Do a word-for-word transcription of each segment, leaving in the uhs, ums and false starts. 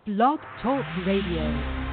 Blog Talk Radio.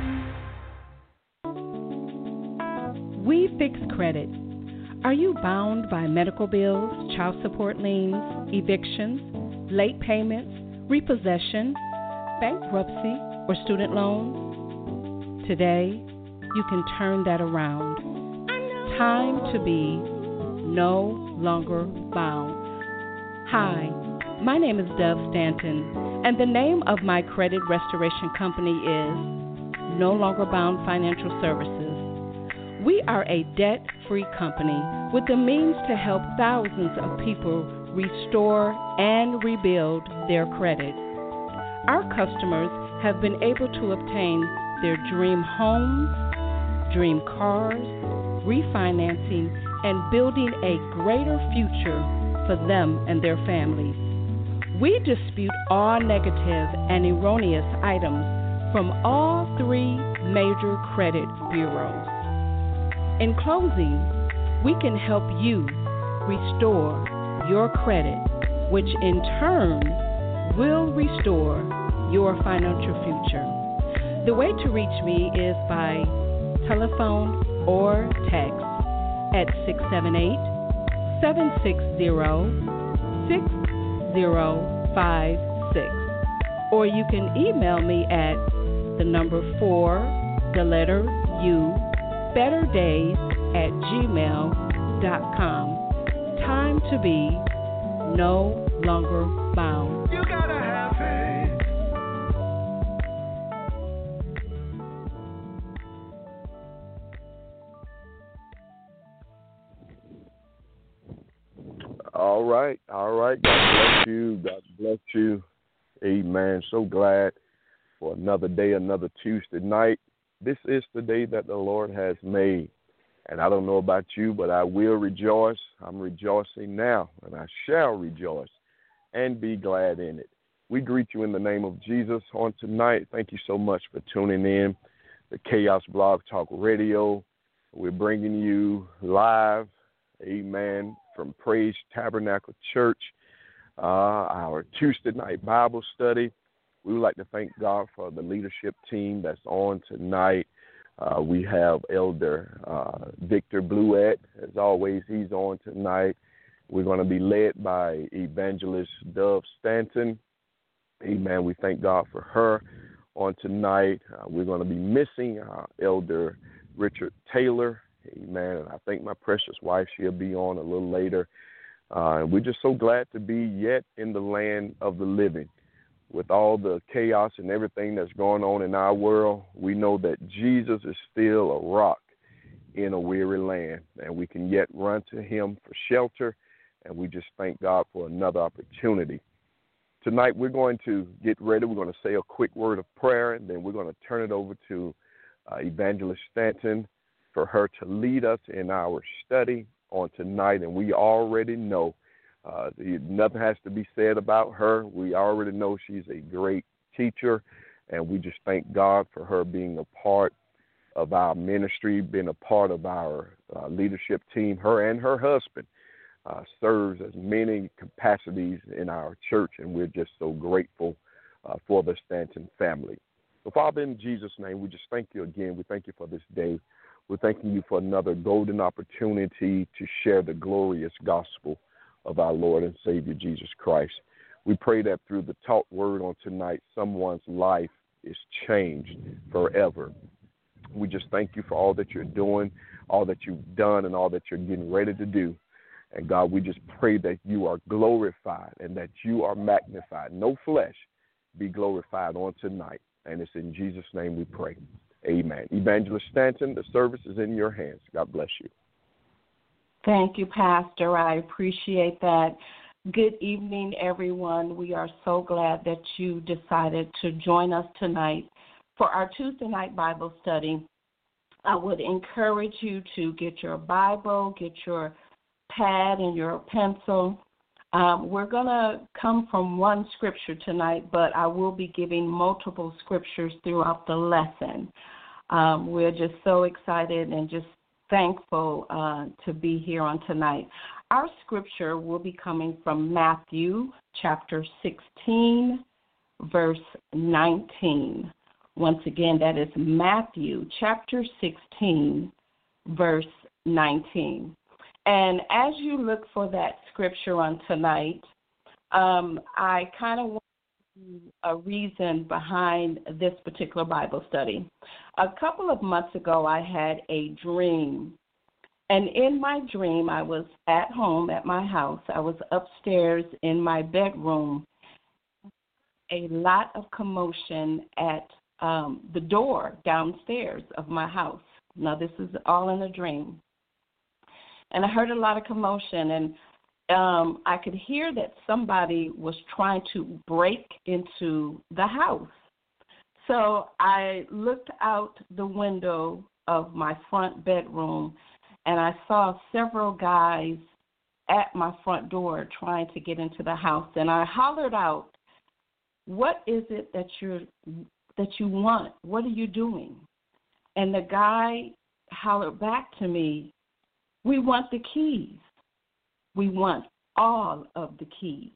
We fix credit. Are you bound by medical bills, child support liens, evictions, late payments, repossession, bankruptcy, or student loans? Today, you can turn that around. Time to be no longer bound. Hi, my name is Dove Stanton, and the name of my credit restoration company is No Longer Bound Financial Services. We are a debt-free company with the means to help thousands of people restore and rebuild their credit. Our customers have been able to obtain their dream homes, dream cars, refinancing, and building a greater future for them and their families. We dispute all negative and erroneous items from all three major credit bureaus. In closing, we can help you restore your credit, which in turn will restore your financial future. The way to reach me is by telephone or text at six seven eight, seven six zero, six zero five six. Or you can email me at the number four, the letter U, better days at gmail dot com. Time to be no longer bound. You gotta have faith. All right, all right. God bless you. God bless you. Amen. So glad for another day, another Tuesday night. This is the day that the Lord has made. And I don't know about you, but I will rejoice. I'm rejoicing now, and I shall rejoice and be glad in it. We greet you in the name of Jesus on tonight. Thank you so much for tuning in to Chaos Blog Talk Radio. We're bringing you live, amen, from Praise Tabernacle Church, uh, our Tuesday night Bible study. We would like to thank God for the leadership team that's on tonight. Uh, we have Elder uh, Victor Bluett. As always, he's on tonight. We're going to be led by Evangelist Dove Stanton. Amen. We thank God for her on tonight. Uh, we're going to be missing uh, Elder Richard Taylor. Amen. And I think my precious wife, she'll be on a little later. Uh, and we're just so glad to be yet in the land of the living. With all the chaos and everything that's going on in our world, we know that Jesus is still a rock in a weary land, and we can yet run to him for shelter, and we just thank God for another opportunity. Tonight we're going to get ready. We're going to say a quick word of prayer, and then we're going to turn it over to uh, Evangelist Stanton for her to lead us in our study on tonight, and we already know Uh, nothing has to be said about her. We already know she's a great teacher, and we just thank God for her being a part of our ministry, being a part of our uh, leadership team. Her and her husband uh, serves as many capacities in our church, and we're just so grateful uh, for the Stanton family. So, Father, in Jesus' name, we just thank you again. We thank you for this day. We're thanking you for another golden opportunity to share the glorious gospel of our Lord and Savior, Jesus Christ. We pray that through the taught word on tonight, someone's life is changed forever. We just thank you for all that you're doing, all that you've done, and all that you're getting ready to do. And God, we just pray that you are glorified and that you are magnified. No flesh be glorified on tonight. And it's in Jesus' name we pray. Amen. Evangelist Stanton, the service is in your hands. God bless you. Thank you, Pastor. I appreciate that. Good evening, everyone. We are so glad that you decided to join us tonight for our Tuesday night Bible study. I would encourage you to get your Bible, get your pad and your pencil. Um, we're going to come from one scripture tonight, but I will be giving multiple scriptures throughout the lesson. Um, we're just so excited and just thankful uh, to be here on tonight. Our scripture will be coming from Matthew chapter sixteen, verse nineteen. Once again, that is Matthew chapter sixteen, verse nineteen. And as you look for that scripture on tonight, um, I kind of want a reason behind this particular Bible study. A couple of months ago, I had a dream. And in my dream, I was at home at my house. I was upstairs in my bedroom. A lot of commotion at um, the door downstairs of my house. Now, this is all in a dream. And I heard a lot of commotion, and um, I could hear that somebody was trying to break into the house. So I looked out the window of my front bedroom, and I saw several guys at my front door trying to get into the house. And I hollered out, "What is it that you're that you want? What are you doing?" And the guy hollered back to me, "We want the keys. We want all of the keys."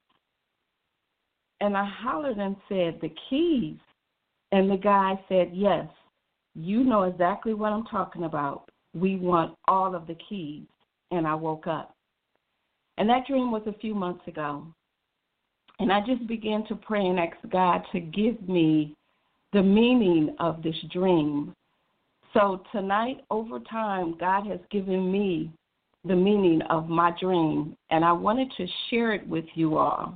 And I hollered and said, "The keys?" And the guy said, "Yes, you know exactly what I'm talking about. We want all of the keys." And I woke up. And that dream was a few months ago. And I just began to pray and ask God to give me the meaning of this dream. So tonight, over time, God has given me the meaning of my dream, and I wanted to share it with you all,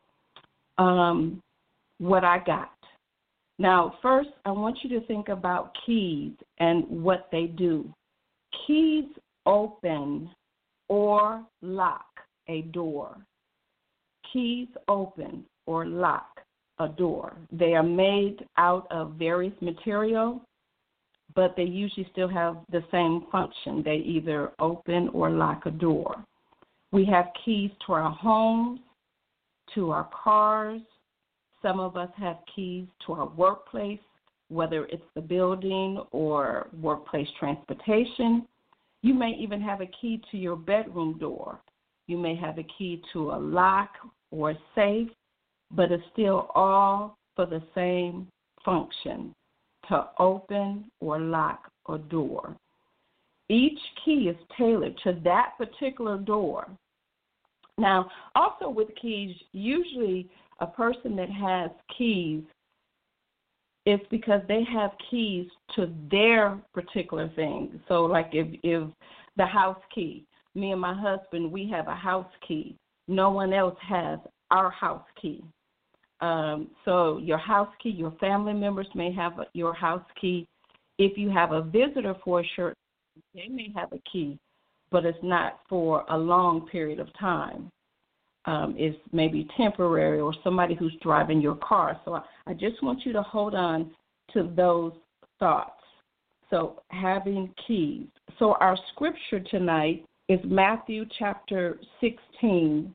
um, what I got. Now, first, I want you to think about keys and what they do. Keys open or lock a door. Keys open or lock a door. They are made out of various material, but they usually still have the same function. They either open or lock a door. We have keys to our homes, to our cars. Some of us have keys to our workplace, whether it's the building or workplace transportation. You may even have a key to your bedroom door. You may have a key to a lock or a safe, but it's still all for the same function, to open or lock a door. Each key is tailored to that particular door. Now, also with keys, usually a person that has keys, it's because they have keys to their particular thing. So like if, if the house key, me and my husband, we have a house key. No one else has our house key. Um, so your house key, your family members may have a, your house key. If you have a visitor for a short, they may have a key, but it's not for a long period of time. Um, it's maybe temporary, or somebody who's driving your car. So I, I just want you to hold on to those thoughts. So having keys. So our scripture tonight is Matthew chapter sixteen,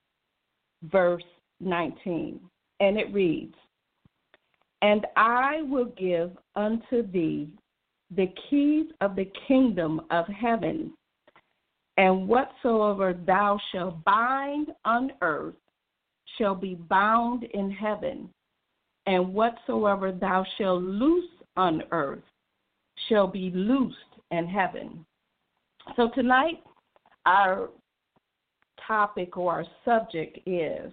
verse nineteen. And it reads, "And I will give unto thee the keys of the kingdom of heaven, and whatsoever thou shalt bind on earth shall be bound in heaven, and whatsoever thou shalt loose on earth shall be loosed in heaven." So tonight, our topic or our subject is,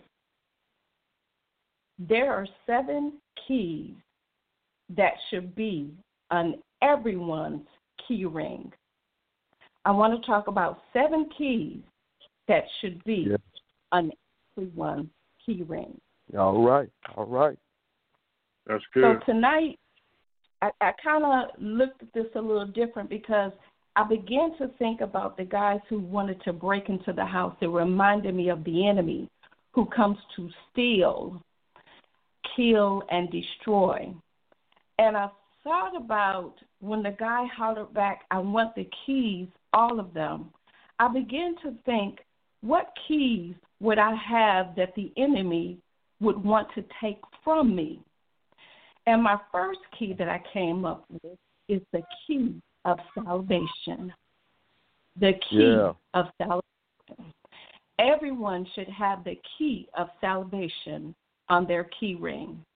there are seven keys that should be on everyone's key ring. I want to talk about seven keys that should be yes. on everyone's key ring. All right, all right. That's good. So tonight, I, I kind of looked at this a little different because I began to think about the guys who wanted to break into the house. It reminded me of the enemy who comes to steal, kill, and destroy. And I thought about when the guy hollered back, "I want the keys, all of them." I began to think, what keys would I have that the enemy would want to take from me? And my first key that I came up with is the key of salvation. The key yeah. of salvation. Everyone should have the key of salvation on their key ring.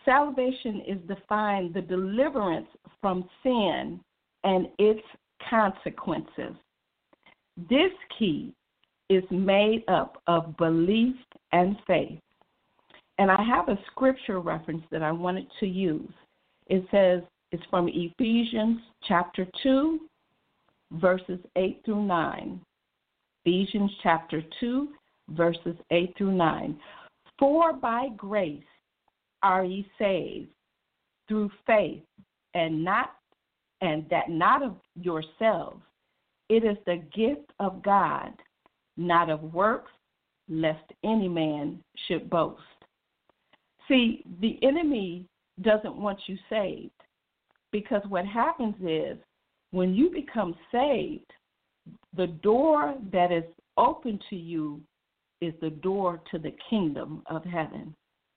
salvation is defined the deliverance from sin and its consequences. This key is made up of belief and faith. And I have a scripture reference that I wanted to use. It says, it's from Ephesians chapter two, verses eight through nine. Ephesians chapter two, verses eight through nine. For by grace are ye saved through faith, and not and that not of yourselves. It is the gift of God, not of works, lest any man should boast. See, the enemy doesn't want you saved, because what happens is when you become saved, the door that is open to you is the door to the kingdom of heaven.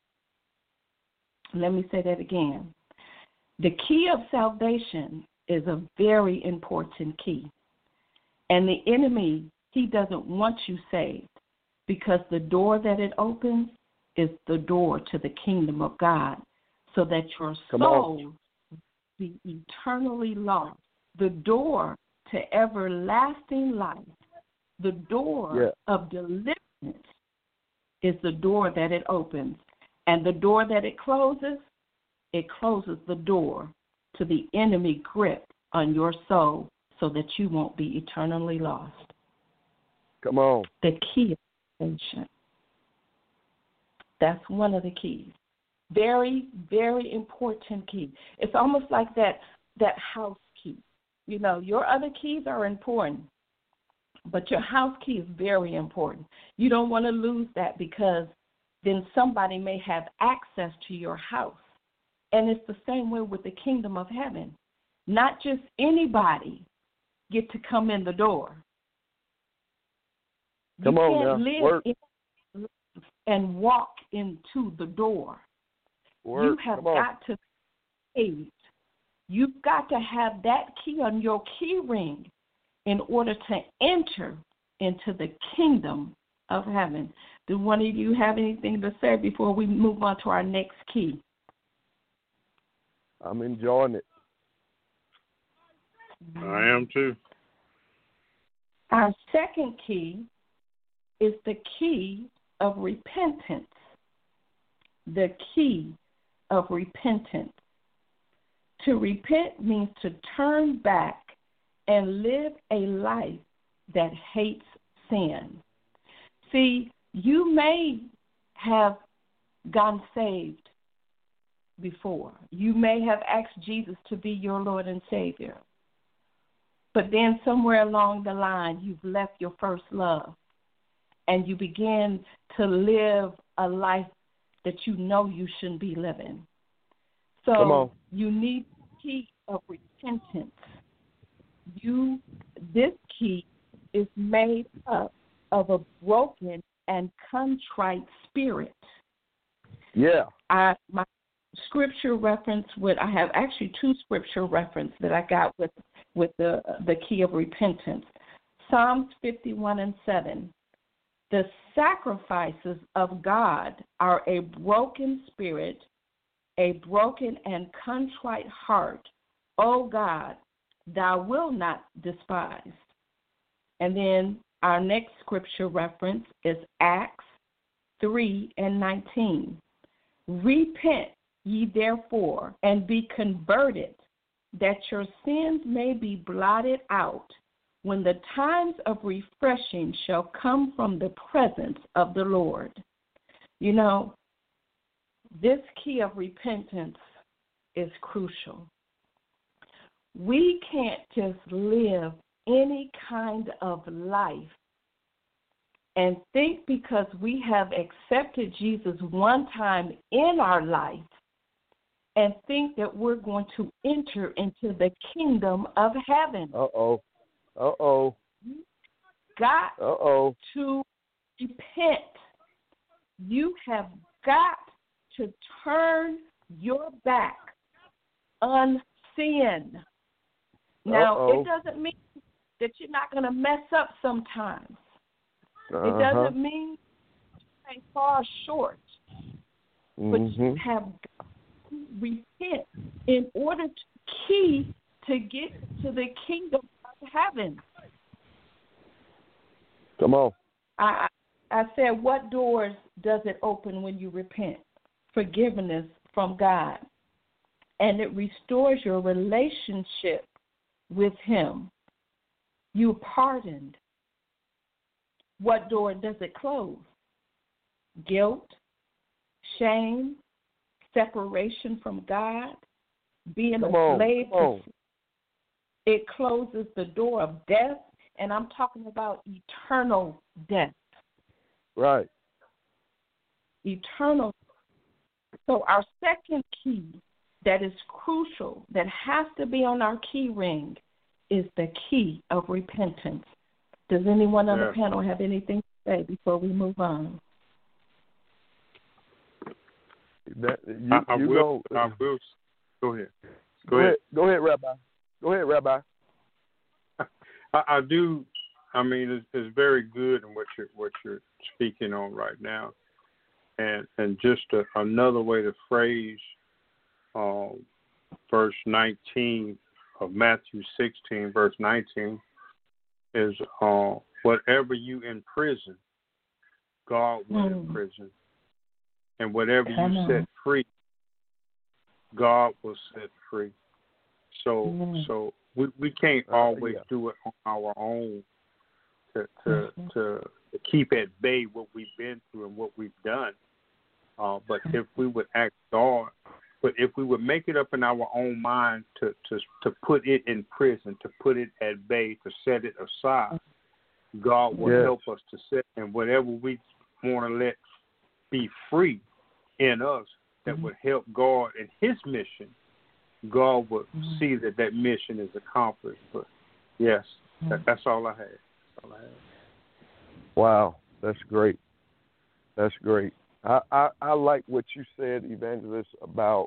Let me say that again. The key of salvation is a very important key. And the enemy, he doesn't want you saved, because the door that it opens is the door to the kingdom of God, so that your soul be eternally lost. The door to everlasting life, the door yeah. of deliverance is the door that it opens. And the door that it closes, it closes the door to the enemy grip on your soul, so that you won't be eternally lost. Come on. The key of salvation. That's one of the keys. Very, very important key. It's almost like that, that house key. You know, your other keys are important, but your house key is very important. You don't want to lose that, because then somebody may have access to your house. And it's the same way with the kingdom of heaven. Not just anybody get to come in the door. Come you on can't now. live Work. in and walk into the door. Work. You have Come on. got to be saved. You've got to have that key on your key ring in order to enter into the kingdom of heaven. Do one of you have anything to say before we move on to our next key? I'm enjoying it. I am too. Our second key is the key of repentance. The key of repentance. To repent means to turn back and live a life that hates sin. See, you may have gotten saved before. You may have asked Jesus to be your Lord and Savior. But then somewhere along the line, you've left your first love, and you begin to live a life that you know you shouldn't be living. So you need the key of repentance. You, this key is made up of a broken and contrite spirit. Yeah. I my scripture reference with I have actually two scripture reference that I got with with the the key of repentance. Psalms fifty-one and seven. The sacrifices of God are a broken spirit, a broken and contrite heart. O God, thou wilt not despise. And then our next scripture reference is Acts three and nineteen. Repent ye therefore, and be converted, that your sins may be blotted out, when the times of refreshing shall come from the presence of the Lord. You know, this key of repentance is crucial. We can't just live any kind of life and think because we have accepted Jesus one time in our life and think that we're going to enter into the kingdom of heaven. Uh-oh. Uh-oh. You got Uh-oh. to repent. You have got to turn your back on sin. Now, Uh-oh. it doesn't mean that you're not going to mess up sometimes. Uh-huh. It doesn't mean you may fall short. Mm-hmm. But you have got repent in order to key to get to the kingdom of heaven. Come on. I I said, what doors does it open when you repent? Forgiveness from God. And it restores your relationship with Him. You pardoned. What door does it close? Guilt, shame, separation from God, being Come a on, slave come on. to. It closes the door of death, and I'm talking about eternal death. Right. Eternal. So our second key that is crucial, that has to be on our key ring, is the key of repentance. Does anyone on yeah. the panel have anything to say before we move on? That, you, I, I you will. go, I will. Go ahead. go Go, ahead. ahead. Go ahead, Rabbi. Go ahead, Rabbi. I, I do. I mean, it's, it's very good in what you're what you're speaking on right now, and and just a, another way to phrase um, verse nineteen of Matthew sixteen, verse nineteen, is uh, whatever you imprison, God will Mm. imprison, and whatever Come you on. set free, God will set free. So Mm. so we we can't Uh, always yeah. do it on our own to to, Mhm. to to keep at bay what we've been through and what we've done. Uh, but if we would ask God, but if we would make it up in our own mind to, to to put it in prison, to put it at bay, to set it aside, God will Yes. help us to set, and whatever we want to let be free in us that would help God in His mission, God would Mhm. see that that mission is accomplished. But yes, that, that's all I had. That's all I had. Wow, that's great. That's great. I, I, I like what you said, Evangelist, about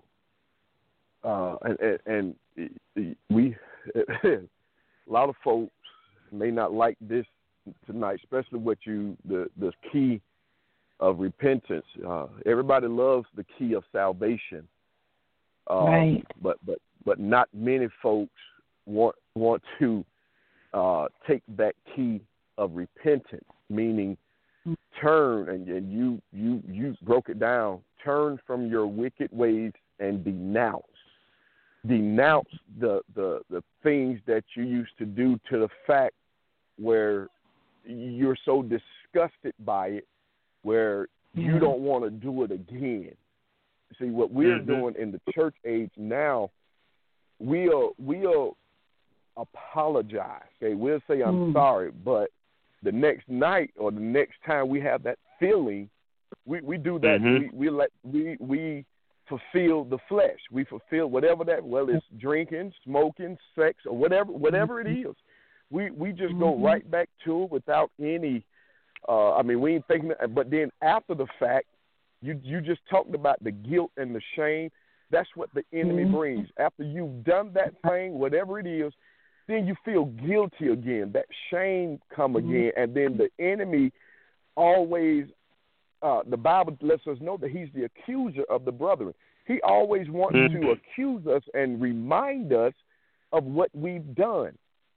uh, and, and, and we a lot of folks may not like this tonight, especially what you the the key of repentance. Uh, everybody loves the key of salvation, uh, Right. but but but not many folks want want to uh, take that key of repentance, meaning turn, and, and you you you broke it down. Turn from your wicked ways and denounce. Denounce the, the, the things that you used to do, to the fact where you're so disgusted by it, where Yeah. you don't want to do it again. See, what we're Mhm. doing in the church age now, we'll we'll apologize. Okay, we'll say I'm Mm. sorry, but the next night or the next time we have that feeling, we, we do that. Mhm. We we let we we fulfill the flesh. We fulfill whatever that. Well, it's drinking, smoking, sex, or whatever whatever it is. We we just go Mhm. right back to it without any. Uh, I mean, we ain't thinking. But then after the fact, you you just talked about the guilt and the shame. That's what the enemy Mhm. brings. After you've done that thing, whatever it is, then you feel guilty again. That shame come again, and then the enemy always. Uh, the Bible lets us know that he's the accuser of the brethren. He always wants Mhm. to accuse us and remind us of what we've done.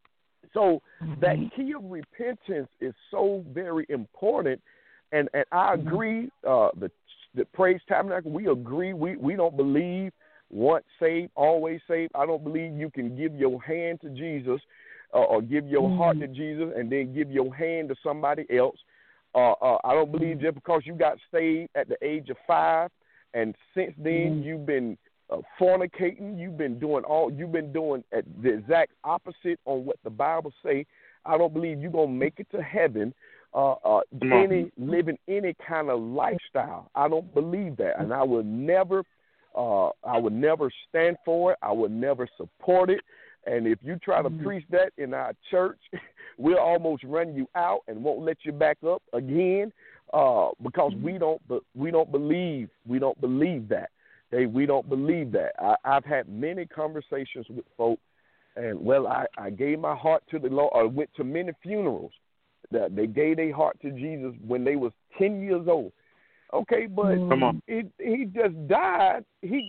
So that key of repentance is so very important, and, and I agree. Uh, the the Praise Tabernacle, we agree. We we don't believe once saved, always saved. I don't believe you can give your hand to Jesus uh, or give your Mm. heart to Jesus and then give your hand to somebody else. Uh, uh, I don't believe just because you got saved at the age of five and since then Mm. you've been uh, fornicating, you've been doing all, you've been doing at the exact opposite on what the Bible say. I don't believe you're gonna make it to heaven. Uh, uh, Come on. any living any kind of lifestyle. I don't believe that, and I will never, uh, I would never stand for it. I would never support it. And if you try to Mhm. preach that in our church, we'll almost run you out and won't let you back up again, uh, because we don't, we don't believe, we don't believe that. Hey, we don't believe that. I, I've had many conversations with folk, and well, I, I gave my heart to the Lord, or went to many funerals that they gave their heart to Jesus when they was ten years old. Okay, but Come on. he he just died. He got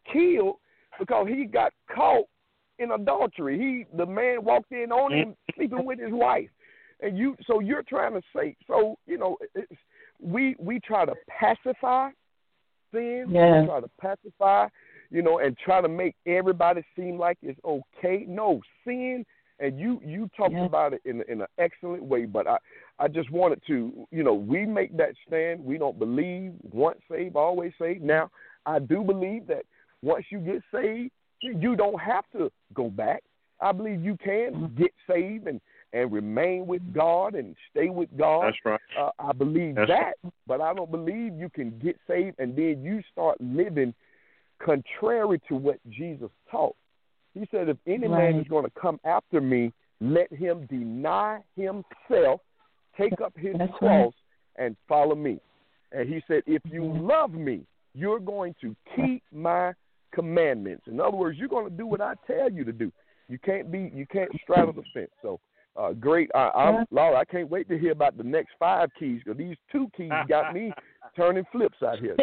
killed because he got caught in adultery. He, the man walked in on him sleeping with his wife, and you. So you're trying to say. So you know, it's, we we try to pacify sin. Yes. We try to pacify, you know, and try to make everybody seem like it's okay. No, sin. And you, you talked yes. about it in in an excellent way, but I, I just wanted to, you know, we make that stand. We don't believe once saved, always saved. Now, I do believe that once you get saved, you don't have to go back. I believe you can mm-hmm. get saved and, and remain with God and stay with God. That's right. Uh, I believe That's that, right. but I don't believe you can get saved and then you start living contrary to what Jesus taught. He said, if any right. man is going to come after me, let him deny himself, take up his That's cross, right. and follow me. And he said, if you love me, you're going to keep my commandments. In other words, you're going to do what I tell you to do. You can't be, you can't straddle the fence. So, uh, great. I, I'm, Laura, I can't wait to hear about the next five keys, because these two keys got me turning flips out here.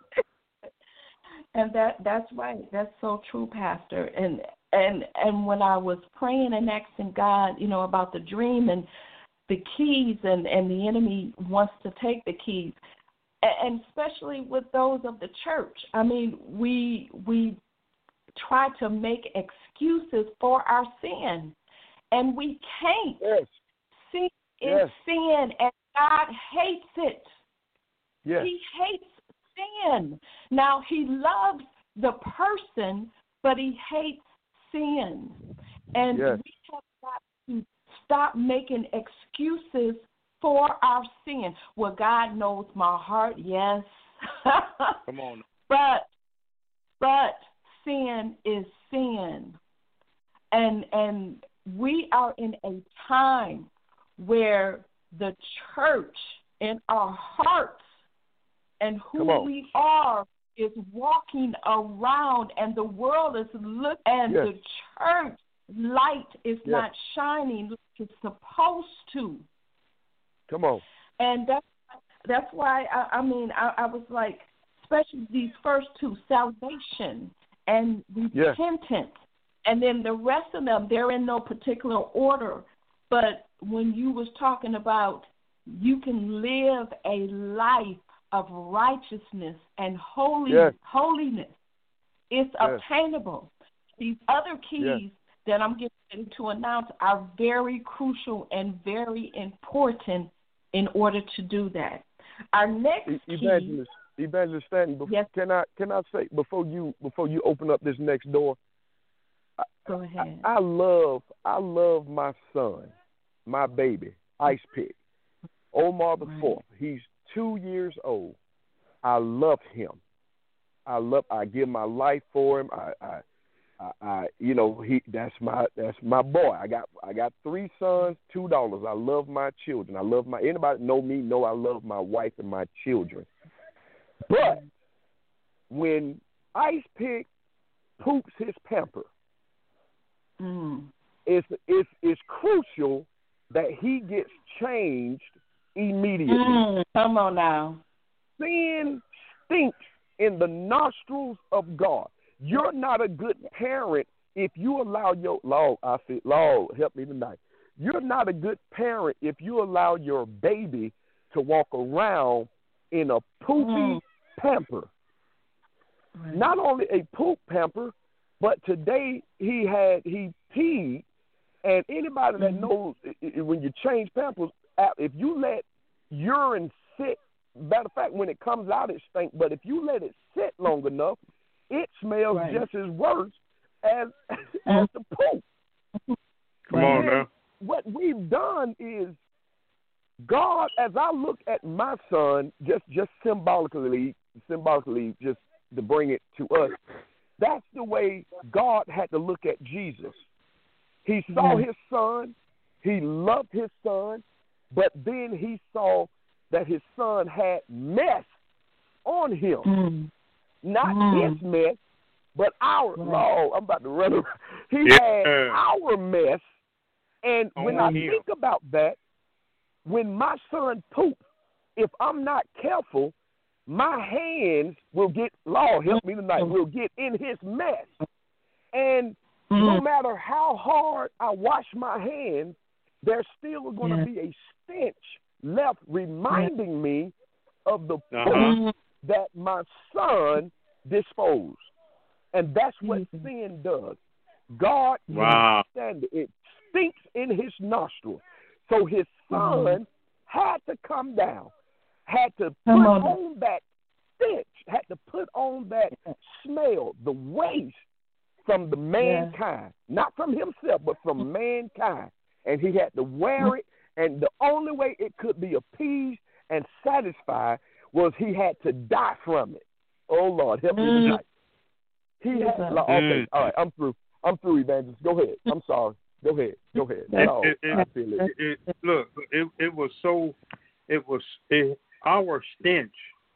And that that's right. That's so true, Pastor. And and and when I was praying and asking God, you know, about the dream and the keys, and, and the enemy wants to take the keys, and especially with those of the church. I mean, we we try to make excuses for our sin, and we can't. Yes. Sin is yes. sin, and God hates it. Yes. He hates sin. Now, he loves the person, but he hates sin. And yes. we have got to stop making excuses for our sin. Well, God knows my heart, yes. Come on. But but sin is sin. And and we are in a time where the church in our hearts and who we are is walking around, and the world is looking, and yes. the church light is yes. not shining like it's supposed to. Come on. And that's, that's why, I, I mean, I, I was like, especially these first two, salvation and repentance, yes. and then the rest of them, they're in no particular order. But when you was talking about you can live a life of righteousness and holy, yes. holiness, it's yes. obtainable. These other keys yes. that I'm getting ready to announce are very crucial and very important in order to do that. Our next e- key, Evangelist, Evangelist Stanton, before, yes. can I can I say before you before you open up this next door? Go ahead. I, I love I love my son, my baby, Ice Pick, Omar the right. fourth. He's two years old. I love him. I love. I give my life for him. I, I, I, I you know, he. That's my. That's my boy. I got. I got three sons, two daughters. I love my children. I love my. Anybody know me? Know I love my wife and my children. But when Ice Pick poops his pamper, mm. it's it's it's crucial that he gets changed immediately. Mm, come on now. Sin stinks in the nostrils of God. You're not a good parent if you allow your Lord, I said, Lord, help me tonight. You're not a good parent if you allow your baby to walk around in a poopy mm. pamper. Right. Not only a poop pamper, but today he had he peed, and anybody mm-hmm. that knows when you change pampers, if you let urine sit, matter of fact, when it comes out, it stinks. But if you let it sit long enough, it smells right. just as worse as as the poop. Come on now. What we've done is God, as I look at my son, just just symbolically, symbolically, just to bring it to us, that's the way God had to look at Jesus. He saw mm. his son, he loved his son, but then he saw that his son had mess on him. Mm. Not mm. his mess, but our, right. Lord, I'm about to run around. He yeah. had our mess. And oh, when I him. think about that, when my son poops, if I'm not careful, my hands will get, Lord help me tonight, will get in his mess. And mm-hmm. no matter how hard I wash my hands, there's still going to yeah. be a stench left reminding yeah. me of the uh-huh. poop that my son disposed. And that's what mm-hmm. sin does. God wow. can't stand it. It stinks in his nostril. So his son mm-hmm. had to come down, had to put on. on that stench, had to put on that smell, the waste from the mankind, yeah. not from himself, but from mankind. And he had to wear it, and the only way it could be appeased and satisfied was he had to die from it. Oh, Lord, help me tonight. He had, like, okay, all right, I'm through. I'm through, Evangelist. Go ahead. I'm sorry. Go ahead. Go ahead. No, it, it, I feel it. it, it look, it, it was so, it was, it, our stench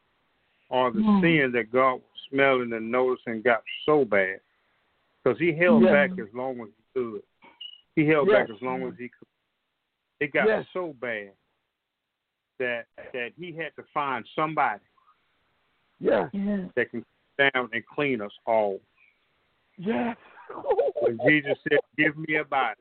or the mm. sin that God was smelling and noticing got so bad because he held yeah. back as long as he could. He held yes. back as long as he could. It got yes. so bad that that he had to find somebody yeah. that can come down and clean us all. Yes. When Jesus said, give me a body.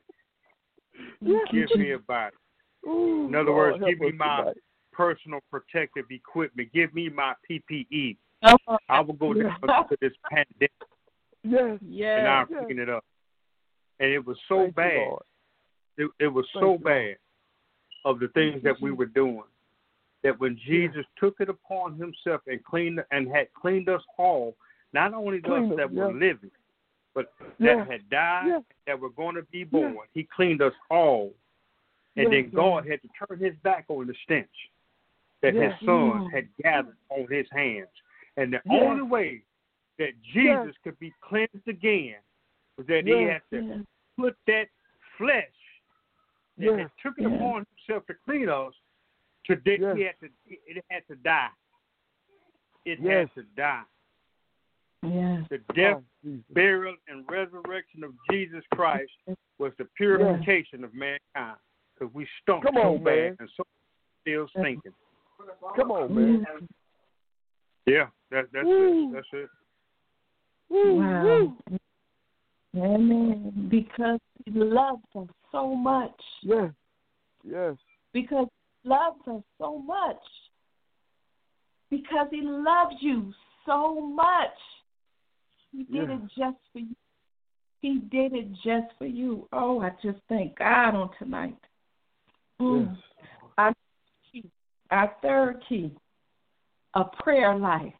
Yes. Give me a body. Ooh, In other Lord, words, give me my tonight. personal protective equipment. Give me my P P E. Oh, I will go down yes. to this pandemic. Yes. Yes. And I'll yes. clean it up. And it was so Thank bad. You, it, it was Thank so you, bad of the things that we were doing that when Jesus yeah. took it upon himself and cleaned and had cleaned us all, not only Clean those us, that yeah. were living, but yeah. that had died, yeah. that were going to be born. Yeah. He cleaned us all. And yeah. then God yeah. had to turn his back on the stench that yeah. his son yeah. had gathered on his hands. And the yeah. only way that Jesus yeah. could be cleansed again was that yeah. he had to yeah. put that flesh that yeah. had took it yeah. upon himself to clean us, to di- yeah. he had to, it had to die. It yes. had to die. Yes. The death, oh, burial, and resurrection of Jesus Christ was the purification yeah. of mankind. Because we stunk Come so on, bad man. and so still stinking. Come on, man. Yeah, that, that's Woo. it. That's it. Woo. Wow. Woo. Amen. Because he loves us so much. Yes. Yes. Because he loves us so much. Because he loves you so much. He did yeah. it just for you. He did it just for you. Oh, I just thank God on tonight. Mm. Yes. Our, key, our third key, a prayer life.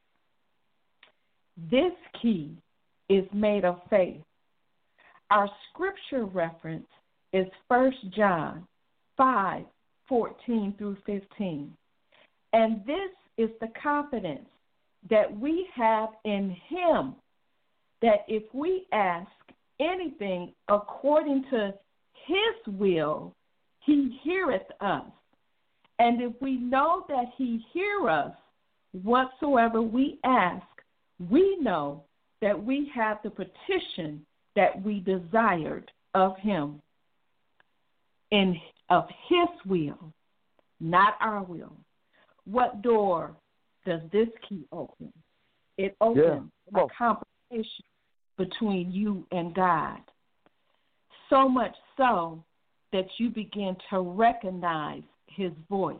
This key is made of faith. Our scripture reference is First John five, fourteen through fifteen. And this is the confidence that we have in him, that if we ask anything according to his will, he heareth us. And if we know that he hear us, whatsoever we ask, we know that we have the petition that we desired of him, in of his will, not our will. What door does this key open? It opens yeah. a conversation between you and God. So much so that you begin to recognize his voice.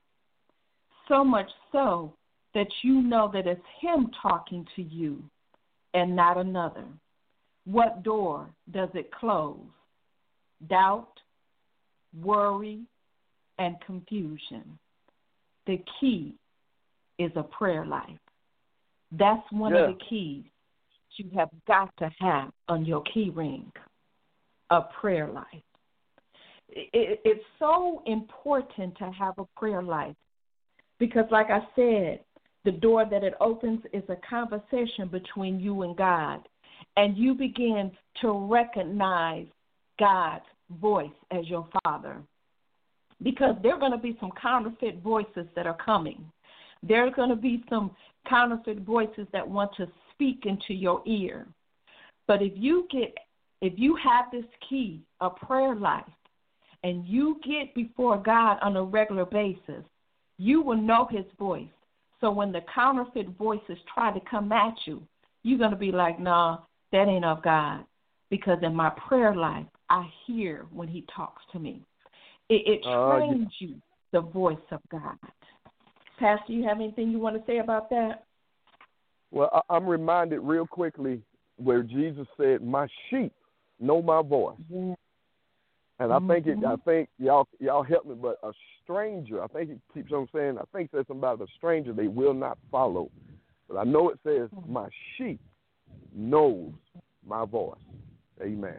So much so that you know that it's him talking to you and not another. What door does it close? Doubt, worry, and confusion. The key is a prayer life. That's one yeah. of the keys you have got to have on your key ring, a prayer life. It, it's so important to have a prayer life because, like I said, the door that it opens is a conversation between you and God, and you begin to recognize God's voice as your Father, because there are going to be some counterfeit voices that are coming. There are going to be some counterfeit voices that want to speak into your ear. But if you get, if you have this key, a prayer life, and you get before God on a regular basis, you will know his voice. So when the counterfeit voices try to come at you, you're going to be like, nah, that ain't of God. Because in my prayer life, I hear when he talks to me. It, it trains uh, yeah. you the voice of God. Pastor, you have anything you want to say about that? Well, I'm reminded real quickly where Jesus said, my sheep know my voice. Yeah. And I mm-hmm. think it, I think y'all y'all help me, but a stranger, I think it keeps on saying, I think it says something about a stranger they will not follow. But I know it says, my sheep knows my voice. Amen.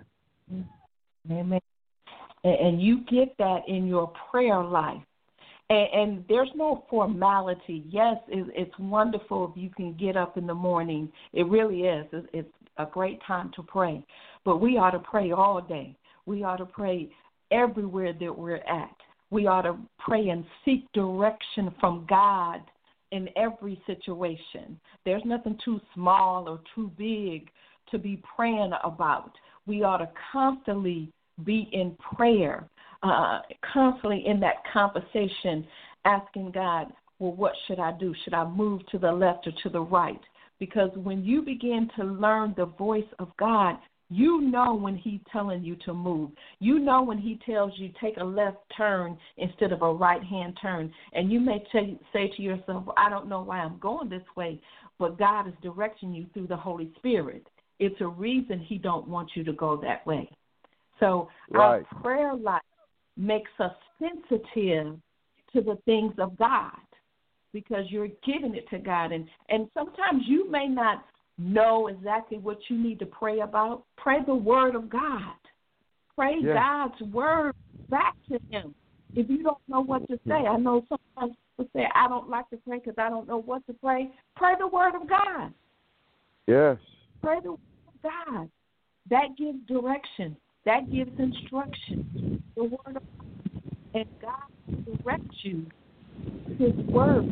Amen. And, and you get that in your prayer life. And, and there's no formality. Yes, it, it's wonderful if you can get up in the morning. It really is. It's, it's a great time to pray. But we ought to pray all day. We ought to pray everywhere that we're at. We ought to pray and seek direction from God in every situation. There's nothing too small or too big to be praying about. We ought to constantly be in prayer, uh, constantly in that conversation, asking God, well, what should I do? Should I move to the left or to the right? Because when you begin to learn the voice of God, you know when he's telling you to move. You know when he tells you take a left turn instead of a right-hand turn. And you may t- say to yourself, I don't know why I'm going this way, but God is directing you through the Holy Spirit. It's a reason he don't want you to go that way. So right. Our prayer life makes us sensitive to the things of God because you're giving it to God. And, and sometimes you may not know exactly what you need to pray about. Pray the word of God. Pray yeah. God's word back to him. If you don't know what to say, I know sometimes people say, I don't like to pray because I don't know what to pray. Pray the word of God. Yes. Pray the word of God. That gives direction. That gives instruction. The word of God. And God will direct you his word.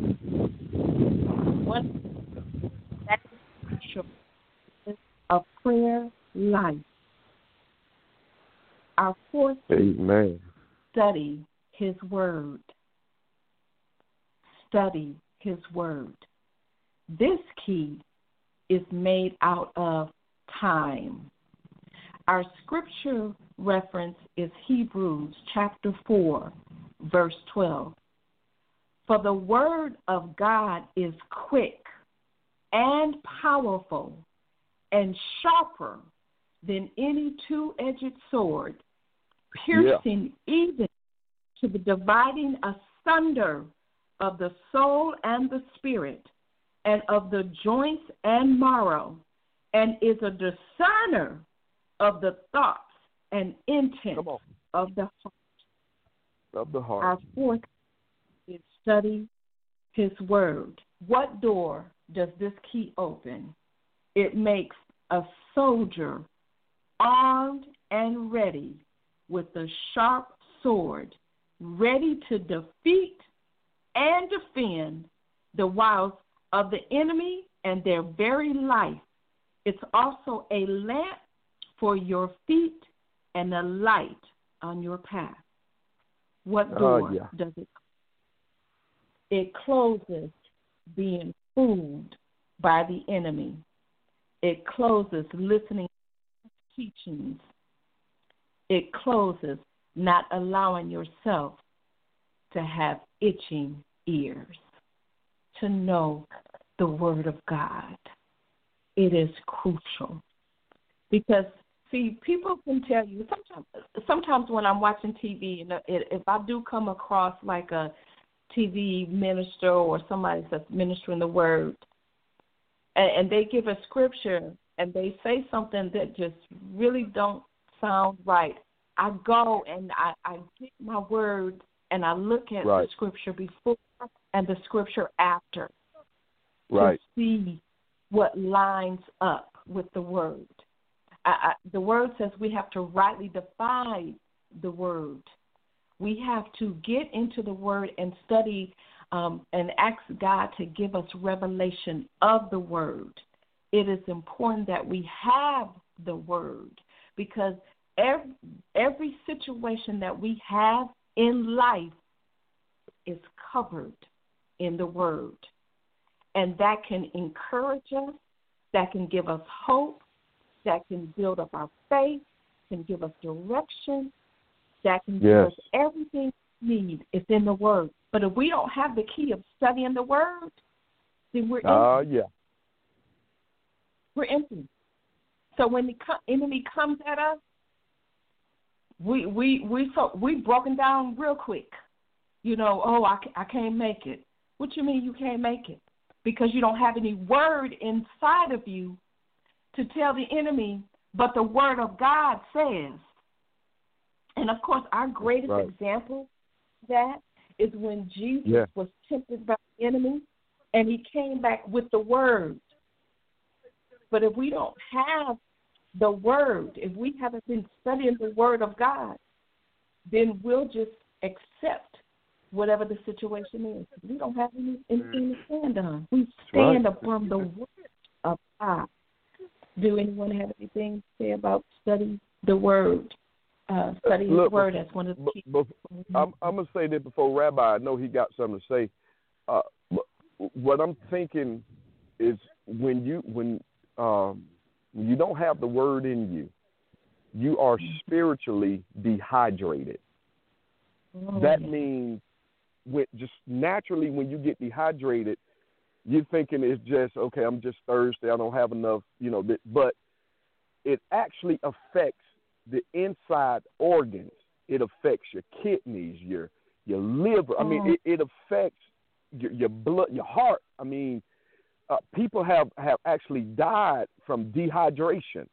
One that is a prayer life. Our fourth Amen. Study his word. Study his word. This key is made out of time. Our scripture reference is Hebrews chapter four, verse twelve. For the word of God is quick and powerful and sharper than any two-edged sword, piercing yeah. even to the dividing asunder of the soul and the spirit, and of the joints and marrow, and is a discerner of the thoughts and intent of the heart. Of the heart. Our fourth is study his word. What door does this key open? It makes a soldier armed and ready with a sharp sword, ready to defeat and defend the wiles of the enemy and their very life. It's also a lamp for your feet and a light on your path. What door uh, yeah. does it close? It closes being fooled by the enemy. It closes listening to teachings. It closes not allowing yourself to have itching ears, to know the word of God. It is crucial. Because, see, people can tell you, sometimes, sometimes when I'm watching T V, if I do come across like a T V minister or somebody that's ministering the word, and, and they give a scripture and they say something that just really don't sound right, I go and I, I get my word and I look at right. the scripture before and the scripture after right. to see what lines up with the word. I, I, the word says we have to rightly define the word. We have to get into the word and study um, and ask God to give us revelation of the word. It is important that we have the word because every, every situation that we have in life is covered in the word. And that can encourage us, that can give us hope, that can build up our faith, can give us direction, that can yes. give us everything we need. It's in the Word. But if we don't have the key of studying the Word, then we're empty. Ah, uh, yeah. We're empty. So when the enemy comes at us, we we we so we broken down real quick. You know, oh, I, I can't make it. What you mean you can't make it? Because you don't have any word inside of you to tell the enemy, but the Word of God says. And of course, our greatest right. example of that is when Jesus yeah. was tempted by the enemy, and he came back with the Word. But if we don't have the Word, if we haven't been studying the Word of God, then we'll just accept whatever the situation is. We don't have any, anything to stand on. We stand right. upon the Word of God. Do anyone have anything to say about studying the Word? Uh, studying Look, the Word as one of the b- key. b- I'm, I'm going to say this before Rabbi. I know he got something to say. Uh, what I'm thinking is when you when um, when you don't have the Word in you, you are spiritually dehydrated. Oh, that yeah. means when, just naturally when you get dehydrated, you're thinking it's just, okay, I'm just thirsty, I don't have enough, you know, but it actually affects the inside organs. It affects your kidneys, your your liver. I mean, it, it affects your, your blood, your heart. I mean, uh, people have, have actually died from dehydration.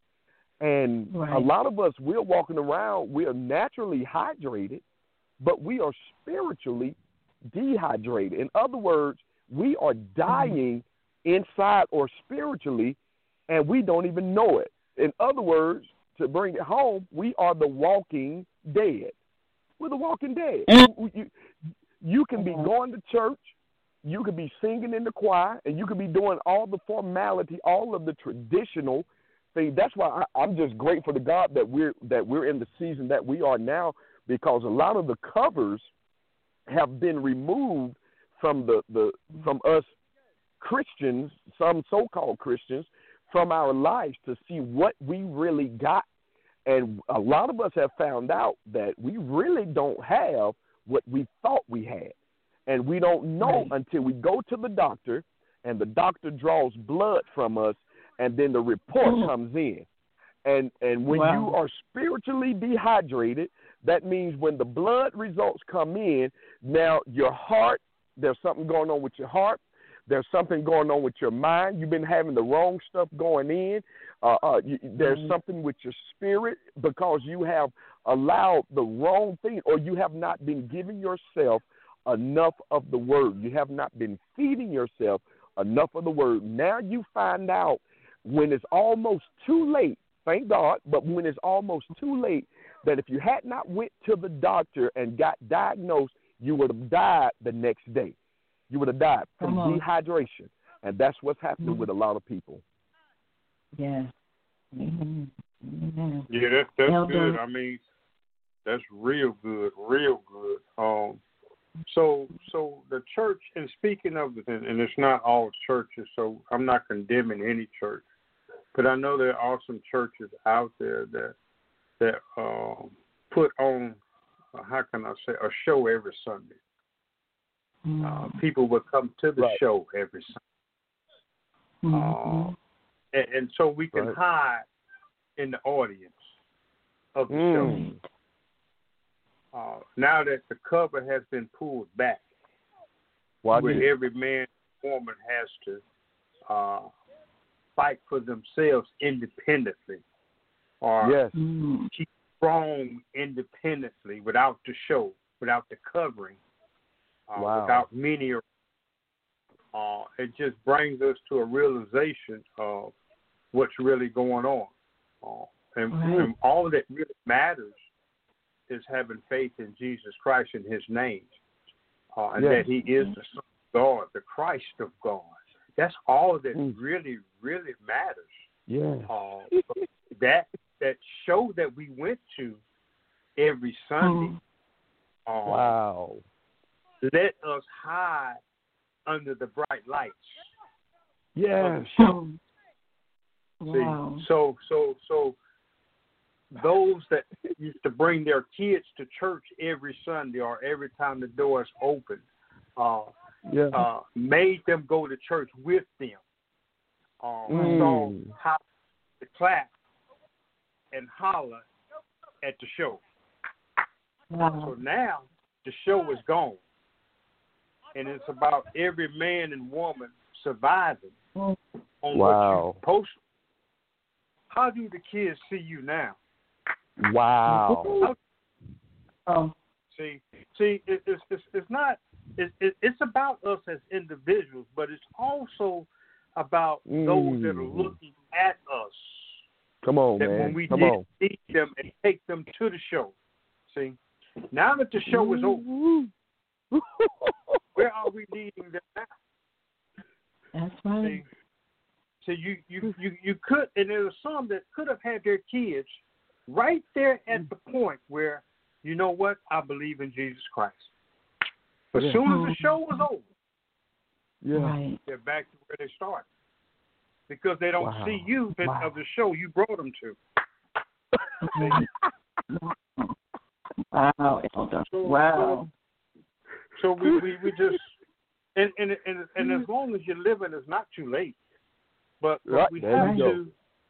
And right. a lot of us, we're walking around, we are naturally hydrated, but we are spiritually dehydrated. In other words, we are dying mm-hmm. inside or spiritually, and we don't even know it. In other words, to bring it home, we are the walking dead. We're the walking dead. Mm-hmm. You, you, you can be going to church, you could be singing in the choir, and you could be doing all the formality, all of the traditional things. That's why I, I'm just grateful to God that we're that we're in the season that we are now, because a lot of the covers have been removed from the, the from us Christians, some so-called Christians, from our lives to see what we really got. And a lot of us have found out that we really don't have what we thought we had. And we don't know right. until we go to the doctor, and the doctor draws blood from us, and then the report mm. comes in. And and when wow. you are spiritually dehydrated, that means when the blood results come in, now your heart, there's something going on with your heart. There's something going on with your mind. You've been having the wrong stuff going in. Uh, uh, you, there's mm-hmm. something with your spirit because you have allowed the wrong thing, or you have not been giving yourself enough of the word. You have not been feeding yourself enough of the word. Now you find out when it's almost too late, thank God, but when it's almost too late, that if you had not went to the doctor and got diagnosed, you would have died the next day. You would have died from dehydration. And that's what's happening mm-hmm. with a lot of people. Yeah. Mm-hmm. Mm-hmm. Yeah, that's, that's good. I mean, that's real good, real good. Um, so so the church, and speaking of it, and it's not all churches, so I'm not condemning any church, but I know there are some churches out there that, that um, put on, uh, how can I say, a show every Sunday. Mm-hmm. Uh, people would come to the right. show every Sunday. Mm-hmm. Uh, and, and so we can right. hide in the audience of the mm. show. Uh, now that the cover has been pulled back, Why where did? every man and woman has to uh, fight for themselves independently, or yes. keep strong independently without the show, without the covering. Uh, wow. Without many, uh, it just brings us to a realization of what's really going on. Uh, and, right. and all that really matters is having faith in Jesus Christ and his name, uh, and yes. that he is the Son of God, the Christ of God. That's all that mm. really, really matters. Yeah. Uh, that, that show that we went to every Sunday. Mm. Uh, wow. Let us hide under the bright lights. Yes. Oh. Wow. See, so so so those that used to bring their kids to church every Sunday or every time the door is open, uh, yeah. uh, made them go to church with them. Um, Mm. Saw how to clap and holler at the show. Wow. So now the show is gone, and it's about every man and woman surviving Mm. on Wow. what you post. How do the kids see you now? Wow. Oh. See, see, it, it's, it's it's not. It, it, it's about us as individuals, but it's also about Mm. those that are looking at us. Come on, that man. when we Come did on. meet them and take them to the show. See, now that the show is over, where are we leading them now? That's right. See, so you, you, you, you could, and there are some that could have had their kids right there at the point where, you know what, I believe in Jesus Christ. But as Yeah. soon as the show was over, Yeah. Right. they're back to where they started. Because they don't Wow. see you that, Wow. of the show you brought them to. Wow, Elder. So, Wow. So we, we, we just and, and and and as long as you're living, it's not too late. But, but Right, we there have you go. to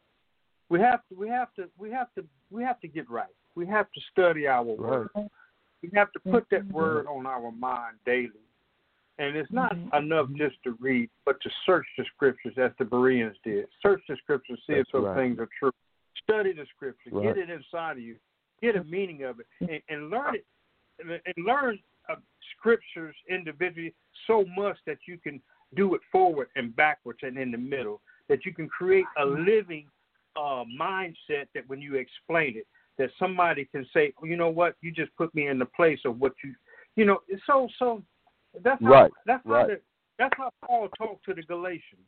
we have to we have to we have to we have to get right. We have to study our word. Right. We have to put that word on our mind daily. And it's not enough just to read, but to search the scriptures as the Bereans did. Search the scriptures, see That's if those right. things are true. Study the scripture, Right. get it inside of you, get a meaning of it, and, and learn it, and, and learn uh, scriptures individually so much that you can do it forward and backwards and in the middle. That you can create a living uh, mindset that when you explain it, that somebody can say, oh, you know what, you just put me in the place of what you, you know. It's so so. That's how, Right. That's how Right. the, that's how Paul talked to the Galatians.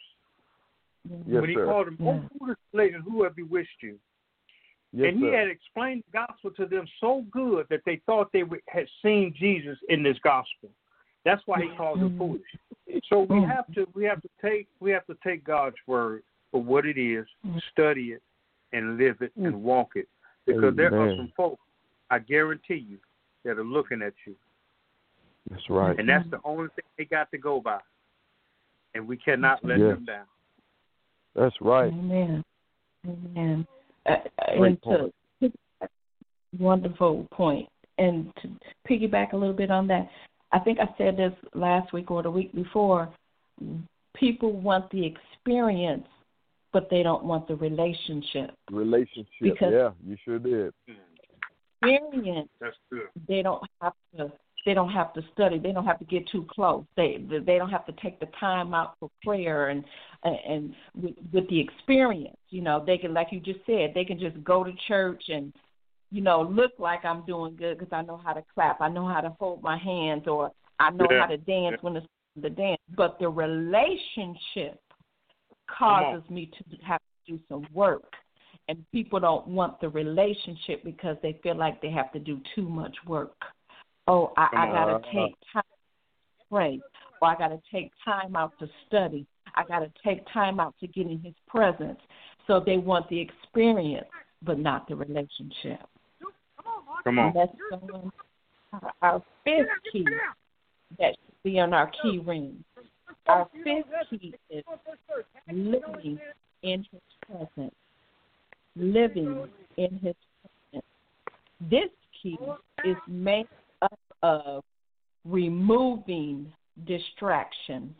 Yes, when he sir. called them, Yeah. oh, foolish Galatians, who have bewitched you? Yes, and he sir. had explained the gospel to them so good that they thought they would, had seen Jesus in this gospel. That's why he called them foolish. So we have to we have to take we have to take God's word for what it is, study it, and live it and walk it. Because there are Amen. some folks, I guarantee you, that are looking at you. That's right. And that's the only thing they got to go by. And we cannot let Yes. them down. That's right. Amen. Amen. Uh, Great and to wonderful point. And to piggyback a little bit on that, I think I said this last week or the week before. People want the experience, but they don't want the relationship. Relationship. Because- yeah, you sure did. Experience, That's good. they don't have to. They don't have to study. They don't have to get too close. They they don't have to take the time out for prayer and and with, with the experience. You know, they can, like you just said, they can just go to church and, you know, look like I'm doing good because I know how to clap. I know how to hold my hands, or I know Yeah. how to dance Yeah. when it's the dance. But the relationship causes me to have to do some work. And people don't want the relationship because they feel like they have to do too much work. Oh, I, I got to take time to pray, or I got to take time out to study. I got to take time out to get in his presence. So they want the experience, but not the relationship. Come on. And that's um, our, our fifth key that should be on our key ring. Our fifth key is living in his presence. Living in his presence. This key is made up of removing distractions.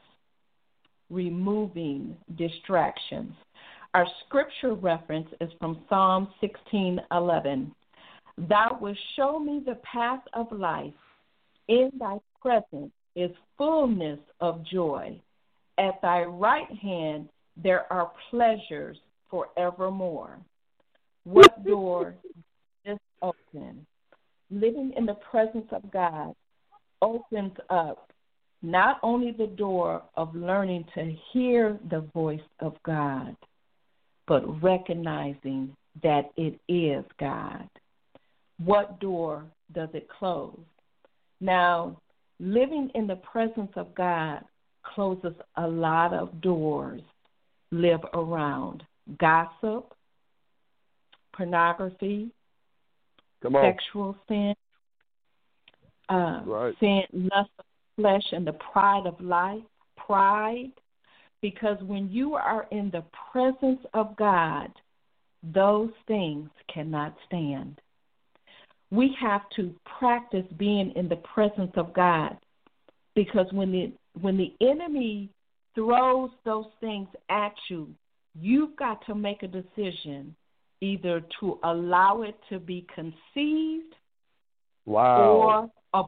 Removing distractions. Our scripture reference is from Psalm sixteen eleven. Thou wilt show me the path of life. In thy presence is fullness of joy. At thy right hand there are pleasures forevermore. What door is open? Living in the presence of God opens up not only the door of learning to hear the voice of God, but recognizing that it is God. What door does it close? Now, living in the presence of God closes a lot of doors live around: gossip, pornography, Come on. sexual sin, uh, Right. sin, lust of flesh, and the pride of life. Pride, because when you are in the presence of God, those things cannot stand. We have to practice being in the presence of God, because when the when the enemy throws those things at you, you've got to make a decision either to allow it to be conceived Wow. or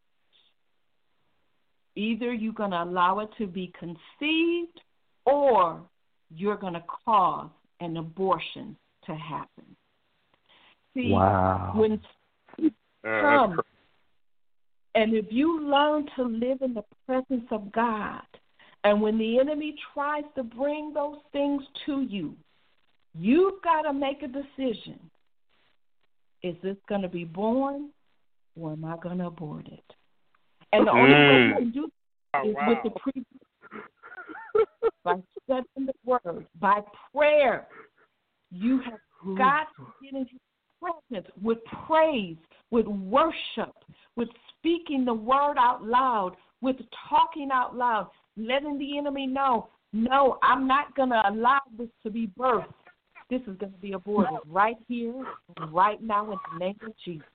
either you're going to allow it to be conceived or you're going to cause an abortion to happen. See, Wow. when Uh, come, and if you learn to live in the presence of God, and when the enemy tries to bring those things to you, you've got to make a decision. Is this going to be born, or am I going to abort it? And the only way you can do that is wow. with the pre by studying the word, by prayer. You have got to get into his presence with praise, with worship, with speaking the word out loud, with talking out loud, letting the enemy know, no, I'm not going to allow this to be birthed. This is going to be aborted right here, right now, in the name of Jesus.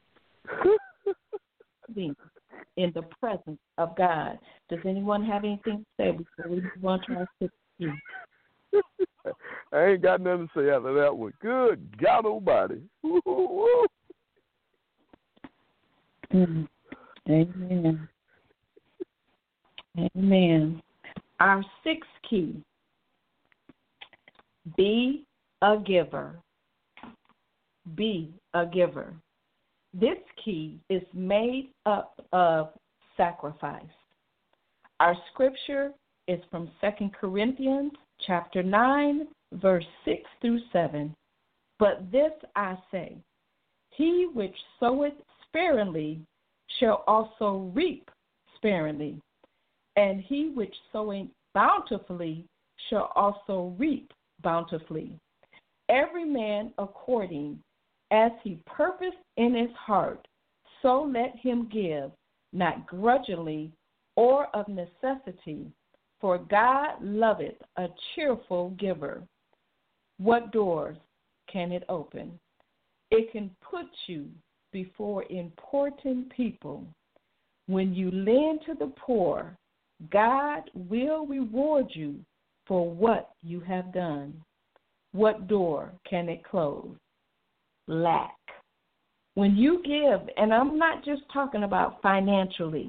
In the presence of God. Does anyone have anything to say before we move on to our sixteen? I ain't got nothing to say after that one. Good God Almighty. Mm. Amen. Amen. Our sixth key: be a giver. Be a giver. This key is made up of sacrifice. Our scripture is from Second Corinthians chapter nine, verse six through seven. But this I say, he which soweth sparingly shall also reap sparingly, and he which soweth bountifully shall also reap bountifully. Every man according as he purposed in his heart, so let him give, not grudgingly or of necessity, for God loveth a cheerful giver. What doors can it open? It can put you before important people. When you lend to the poor, God will reward you for what you have done. What door can it close? Lack. When you give, and I'm not just talking about financially,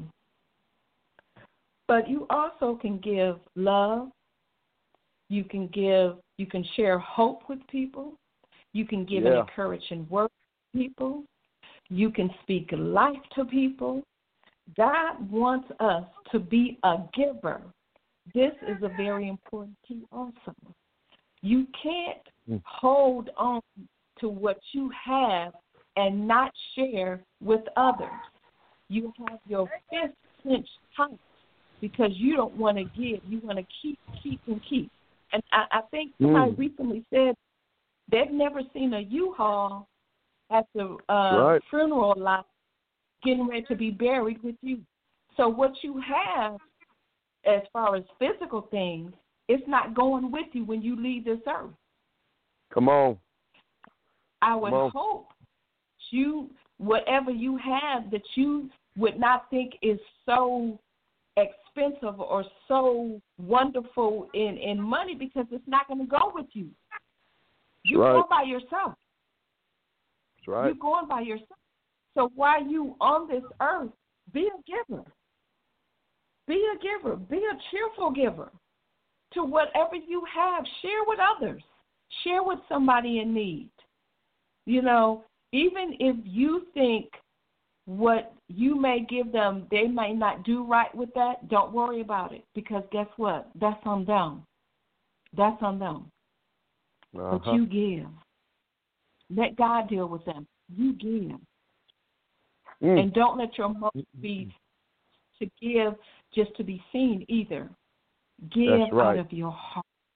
but you also can give love, you can give, you can share hope with people, you can give Yeah. an encouraging word to people, you can speak life to people. God wants us to be a giver. This is a very important key also. You can't mm. hold on to what you have and not share with others. You have your fist clenched tight because you don't want to give. You want to keep, keep, and keep. And I, I think somebody mm. recently said they've never seen a U-Haul at the uh, right. funeral lot getting ready to be buried with you. So what you have as far as physical things, it's not going with you when you leave this earth. Come on. I would hope you, whatever you have that you would not think is so expensive or so wonderful in, in money, because it's not going to go with you. You're right. going by yourself. That's right. You're going by yourself. So while you on this earth, be a giver. Be a giver. Be a cheerful giver to whatever you have. Share with others. Share with somebody in need. You know, even if you think what you may give them, they may not do right with that, don't worry about it, because guess what? That's on them. That's on them. Uh-huh. But you give. Let God deal with them. You give. Mm. And don't let your motive be to give just to be seen either. Give That's right. out of your heart.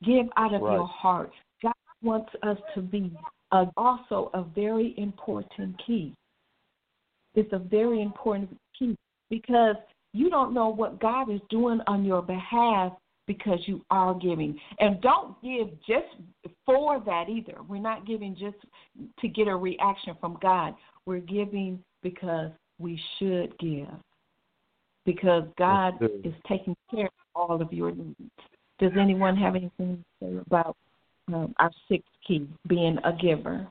Give out of Right. your heart. God wants us to be uh, also a very important key. It's a very important key because you don't know what God is doing on your behalf because you are giving. And don't give just for that either. We're not giving just to get a reaction from God. We're giving because we should give, because God is taking care of all of your needs. Does anyone have anything to say about um, our sixth key, being a giver?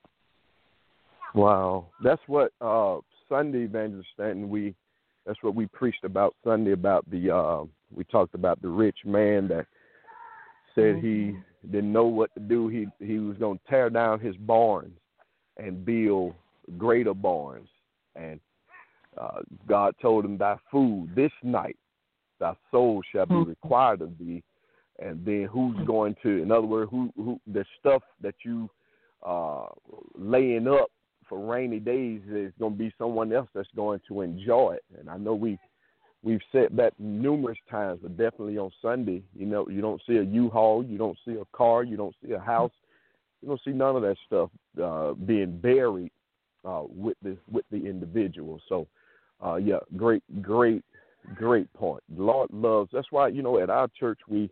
Wow. That's what uh, Sunday, Evangelist Stanton, we, that's what we preached about Sunday, about the, uh, we talked about the rich man that said he didn't know what to do. He, he was going to tear down his barns and build greater barns. And uh, God told him, thy food this night, thy soul shall be required of thee. And then who's going to, in other words, who, who the stuff that you uh, laying up for rainy days is going to be someone else that's going to enjoy it. And I know we, we've said that numerous times, but definitely on Sunday, you know, you don't see a U-Haul, you don't see a car, you don't see a house, you don't see none of that stuff uh, being buried uh, with the with the individual. So, uh, yeah, great, great, great point. The Lord loves. That's why, you know, at our church we.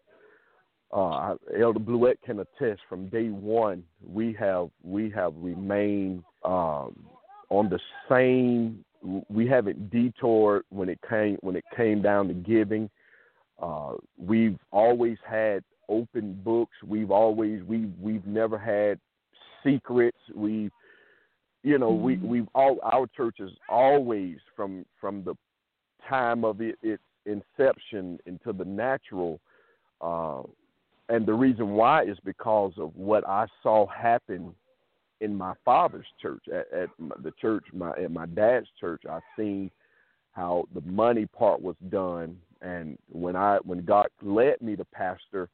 Uh, Elder Bluette can attest. From day one, we have we have remained um, on the same. We haven't detoured when it came when it came down to giving. Uh, we've always had open books. We've always we we've never had secrets. We, you know, we we've all our church is always from from the time of it, its inception into the natural. Uh, And the reason why is because of what I saw happen in my father's church, at, at the church, my at my dad's church. I seen how the money part was done, and when I when God led me to pastor,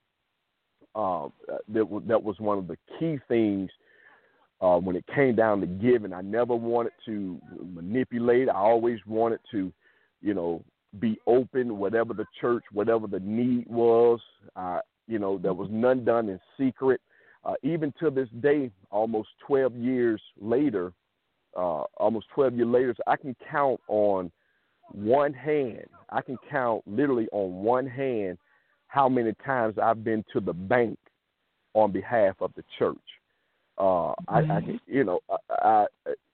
uh, that was, that was one of the key things uh, when it came down to giving. I never wanted to manipulate. I always wanted to, you know, be open, whatever the church, whatever the need was. I, You know, there was none done in secret. Uh, even to this day, almost twelve years later, uh, almost twelve years later, I can count on one hand. I can count literally on one hand how many times I've been to the bank on behalf of the church. Uh, I, I, you know, I,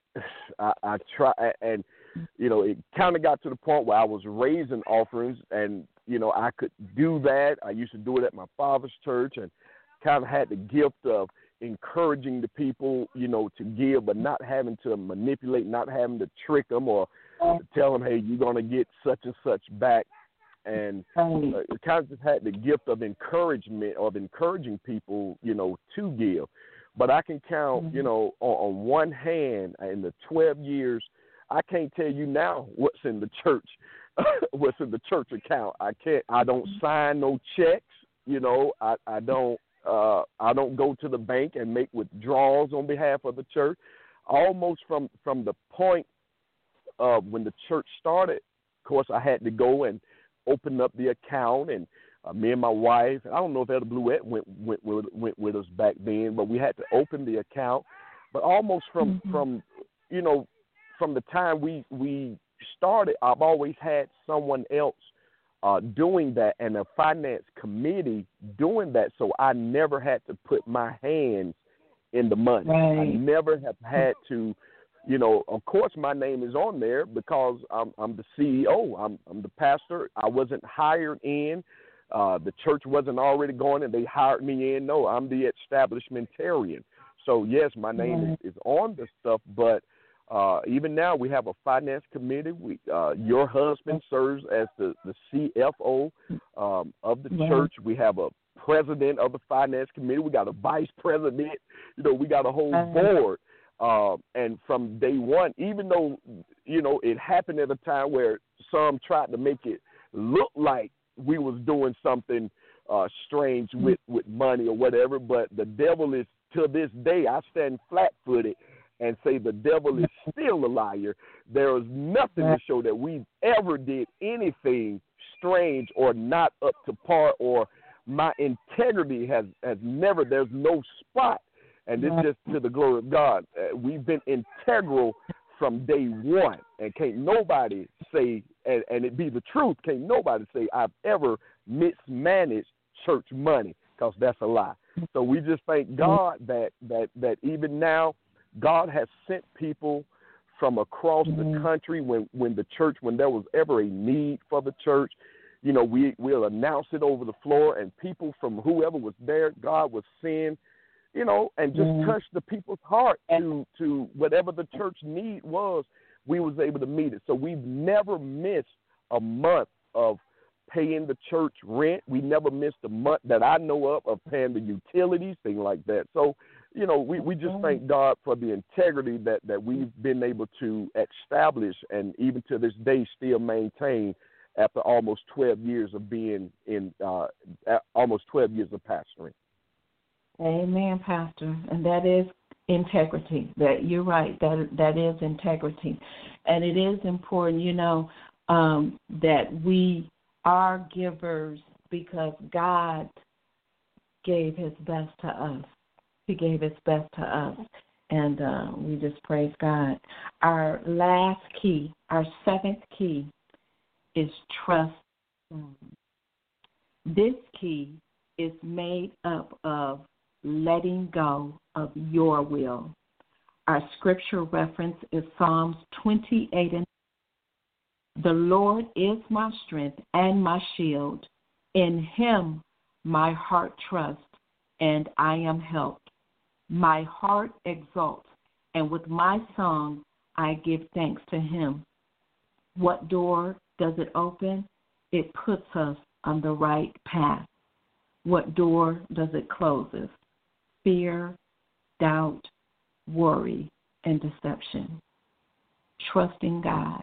I, I try, and you know, it kind of got to the point where I was raising offerings, and you know, I could do that. I used to do it at my father's church, and kind of had the gift of encouraging the people, you know, to give, but not having to manipulate, not having to trick them or tell them, hey, you're going to get such and such back. And uh, it kind of just had the gift of encouragement, of encouraging people, you know, to give. But I can count, mm-hmm. you know, on, on one hand in the twelve years, I can't tell you now what's in the church, what's in the church account. I can't, I don't sign no checks, you know, I, I don't, uh, I don't go to the bank and make withdrawals on behalf of the church. Almost from, from the point of when the church started, of course, I had to go and open up the account, and uh, me and my wife, I don't know if Elder Bluette went, went, went, went with us back then, but we had to open the account. But almost from, mm-hmm. from you know, from the time we, we started, I've always had someone else uh, doing that, and a finance committee doing that, so I never had to put my hands in the money. Right. I never have had to, you know, of course my name is on there because I'm, I'm the C E O. I'm, I'm the pastor. I wasn't hired in. Uh, the church wasn't already going and they hired me in. No, I'm the establishmentarian. So, yes, my name right. is, is on the stuff, but Uh, even now, we have a finance committee. We, uh, your husband serves as the, the C F O um, of the yeah. church. We have a president of the finance committee. We got a vice president. You know, we got a whole uh-huh. board. Uh, and from day one, even though, you know, it happened at a time where some tried to make it look like we was doing something uh, strange with, with money or whatever, but the devil is, to this day, I stand flat-footed and say the devil is still a liar. There is nothing to show that we ever did anything strange or not up to par or my integrity has, has never, there's no spot. And this is just to the glory of God. Uh, we've been integral from day one. And can't nobody say, and, and it be the truth, can't nobody say I've ever mismanaged church money, because that's a lie. So we just thank God that, that, that even now God has sent people from across the country when, when the church, when there was ever a need for the church. You know, we, we'll announce it over the floor, and people from whoever was there, God would send, you know, and just mm-hmm. touch the people's heart to, to whatever the church need was, we was able to meet it. So we've never missed a month of paying the church rent. We never missed a month that I know of of paying the utilities, things like that. So, you know, we, we just thank God for the integrity that, that we've been able to establish and even to this day still maintain after almost twelve years of being in, uh, almost twelve years of pastoring. Amen, Pastor. And that is integrity. That you're right. That that is integrity. And it is important, you know, um, that we are givers because God gave his best to us. He gave his best to us. And uh, we just praise God. Our last key, our seventh key, is trust. This key is made up of letting go of your will. Our scripture reference is Psalms twenty-eight and the Lord is my strength and my shield. In him my heart trusts, and I am helped. My heart exalts, and with my song I give thanks to him. What door does it open? It puts us on the right path. What door does it close? Fear, doubt, worry, and deception. Trusting God.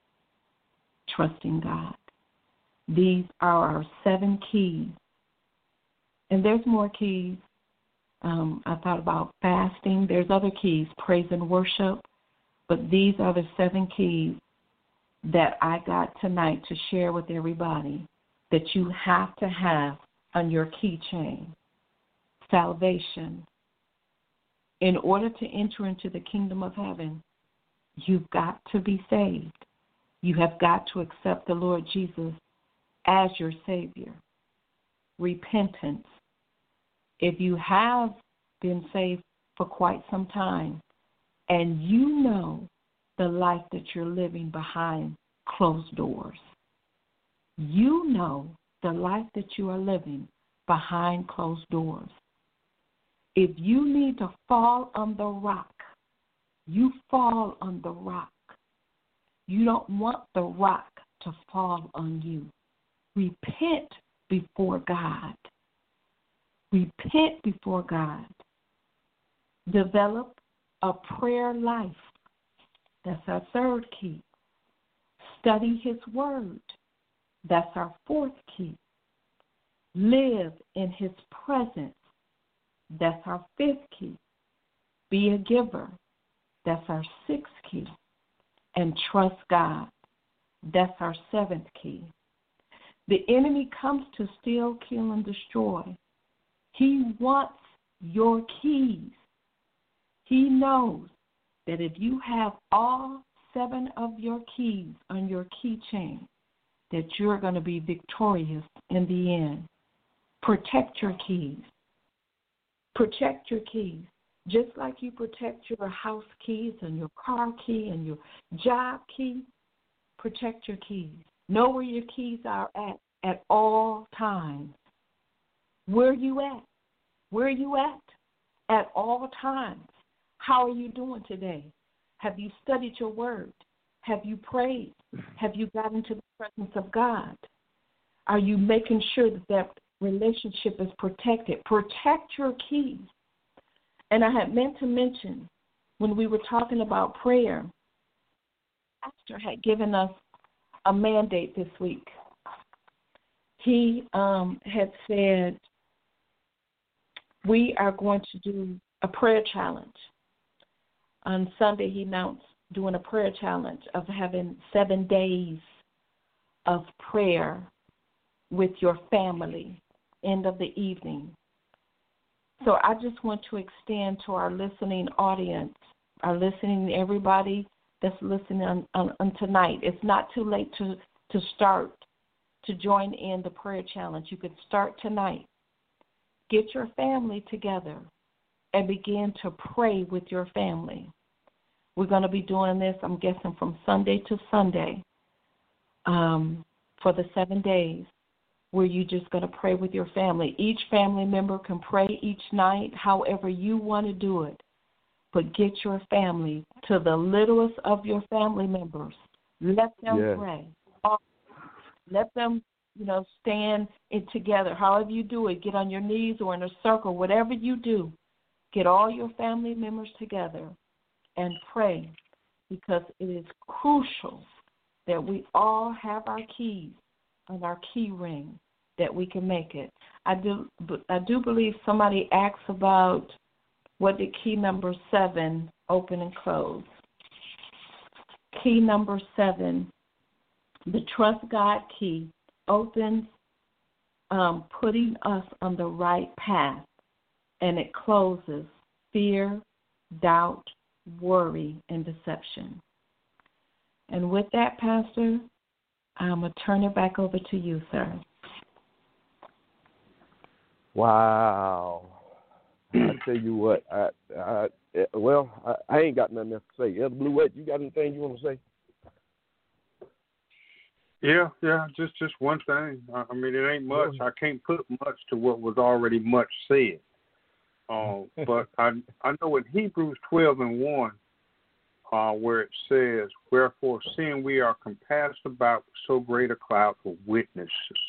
Trusting God. These are our seven keys. And there's more keys. Um, I thought about fasting. There's other keys, praise and worship. But these are the seven keys that I got tonight to share with everybody that you have to have on your keychain. Salvation. In order to enter into the kingdom of heaven, you've got to be saved. You have got to accept the Lord Jesus as your Savior. Repentance. If you have been saved for quite some time and you know the life that you're living behind closed doors, you know the life that you are living behind closed doors. If you need to fall on the rock, you fall on the rock. You don't want the rock to fall on you. Repent before God. Repent before God. Develop a prayer life. That's our third key. Study his word. That's our fourth key. Live in his presence. That's our fifth key. Be a giver. That's our sixth key. And trust God. That's our seventh key. The enemy comes to steal, kill, and destroy. He wants your keys. He knows that if you have all seven of your keys on your keychain, that you're going to be victorious in the end. Protect your keys. Protect your keys. Just like you protect your house keys and your car key and your job key, protect your keys. Know where your keys are at at all times. Where are you at? Where are you at? At all times. How are you doing today? Have you studied your word? Have you prayed? Have you gotten to the presence of God? Are you making sure that that relationship is protected? Protect your keys. And I had meant to mention when we were talking about prayer, Pastor had given us a mandate this week. He um, had said, we are going to do a prayer challenge. On Sunday, he announced doing a prayer challenge of having seven days of prayer with your family end of the evening. So I just want to extend to our listening audience, our listening everybody that's listening on, on, on tonight. It's not too late to, to start, to join in the prayer challenge. You could start tonight. Get your family together and begin to pray with your family. We're going to be doing this, I'm guessing, from Sunday to Sunday um, for the seven days, where you're just going to pray with your family. Each family member can pray each night, however you want to do it. But get your family, to the littlest of your family members. Let them yeah. pray. Let them, you know, stand it together. However you do it, get on your knees or in a circle, whatever you do. Get all your family members together and pray, because it is crucial that we all have our keys and our key ring, that we can make it. I do I do believe somebody asked about what did key number seven open and close. Key number seven, the Trust God key, opens um, putting us on the right path, and it closes fear, doubt, worry, and deception. And with that, Pastor, I'm going to turn it back over to you, sir. Wow. I tell you what, I, I well, I, I ain't got nothing else to say. Elder Bluette, you got anything you want to say? Yeah, yeah, just just one thing. I mean, it ain't much. I can't put much to what was already much said. Um, but I I know in Hebrews twelve and one, uh, where it says, "Wherefore, seeing we are compassed about with so great a cloud of witnesses."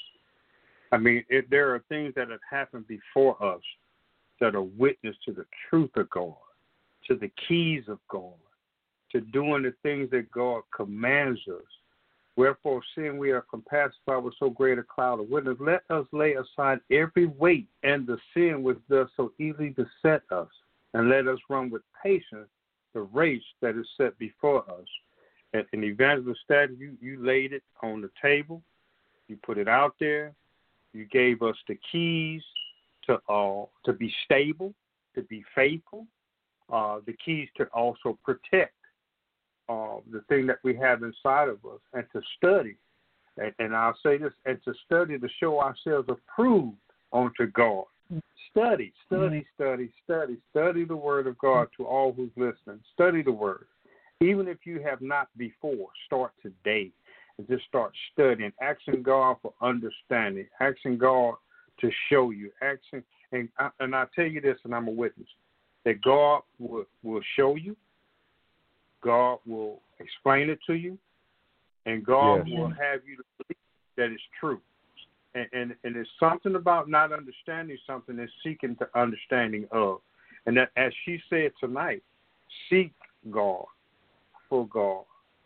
I mean, it, there are things that have happened before us that are witness to the truth of God, to the keys of God, to doing the things that God commands us. Wherefore, seeing we are compassed about with so great a cloud of witnesses, let us lay aside every weight and the sin which does so easily beset us, and let us run with patience the race that is set before us. And in Evangelist Staton, you, you laid it on the table. You put it out there. You gave us the keys to uh, to be stable, to be faithful, uh, the keys to also protect uh, the thing that we have inside of us, and to study. And, and I'll say this, and to study to show ourselves approved unto God. Study, study, study, study, study the Word of God to all who's listening. Study the Word. Even if you have not before, start today and just start studying, asking God for understanding, asking God to show you, asking, and I, and I tell you this, and I'm a witness, that God will, will show you, God will explain it to you, and God yes. will have you to believe that it's true. And, and and it's something about not understanding something and seeking the understanding of. And that, as she said tonight, seek God for God.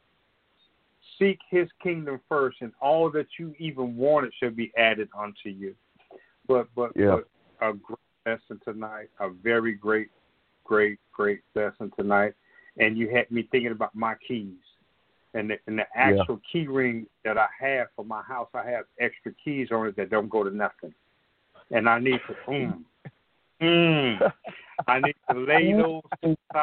Seek his kingdom first, and all that you even wanted shall be added unto you. But but, yeah. but a great lesson tonight, a very great, great, great lesson tonight. And you had me thinking about my keys. And the, and the actual yeah. key ring that I have for my house, I have extra keys on it that don't go to nothing. And I need to, mm, mm, I need to lay those to the side.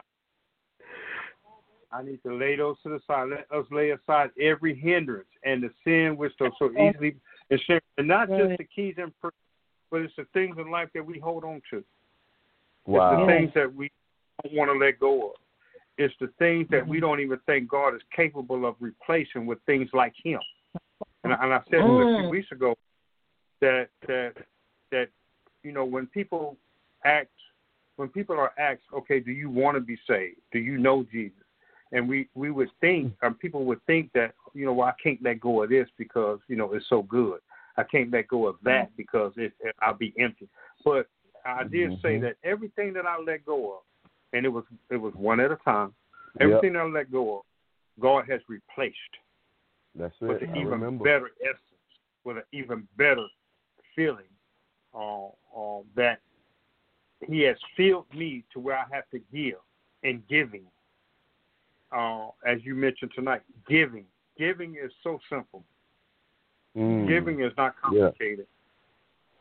I need to lay those to the side. Let us lay aside every hindrance and the sin which does so easily ensnare. And not just the keys in person, but it's the things in life that we hold on to. Wow. It's the things that we don't want to let go of. It's the things that we don't even think God is capable of replacing with things like him. And, and I said mm. a few weeks ago that, that, that, you know, when people act, when people are asked, okay, do you want to be saved? Do you know Jesus? And we, we would think, or people would think that, you know, well, I can't let go of this because, you know, it's so good. I can't let go of that because it, it, I'll be empty. But I did mm-hmm. say that everything that I let go of, and it was it was one at a time, everything yep. that I let go of, God has replaced. That's it. With an I even remember. better essence, with an even better feeling uh, uh, that he has filled me to where I have to give, and giving. Uh, as you mentioned tonight, giving. Giving is so simple. Mm. Giving is not complicated.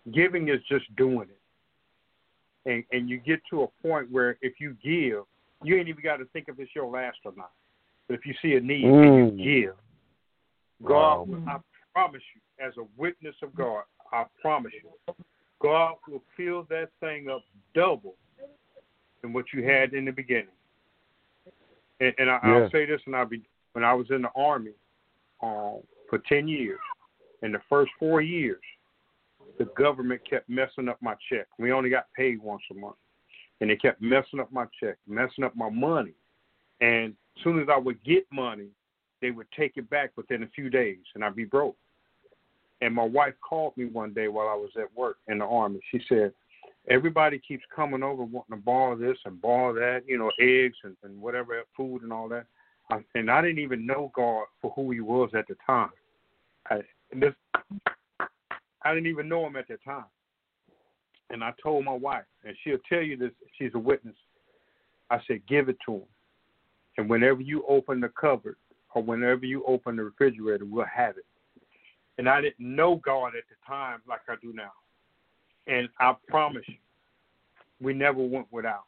Giving is just doing it. And, and you get to a point where if you give, you ain't even got to think if it's your last or not. But if you see a need mm. and you give, God, wow. I promise you, as a witness of God, I promise you, God will fill that thing up double than what you had in the beginning. And, and I, yeah. I'll say this, and I'll be when I was in the Army um, for ten years. In the first four years, the government kept messing up my check. We only got paid once a month, and they kept messing up my check, messing up my money. And as soon as I would get money, they would take it back within a few days, and I'd be broke. And my wife called me one day while I was at work in the Army. She said, everybody keeps coming over wanting to borrow this and borrow that, you know, eggs and, and whatever, food and all that. I, and I didn't even know God for who he was at the time. I, this, I didn't even know him at that time. And I told my wife, and she'll tell you this, she's a witness. I said, give it to him. And whenever you open the cupboard or whenever you open the refrigerator, we'll have it. And I didn't know God at the time like I do now. And I promise you, we never went without.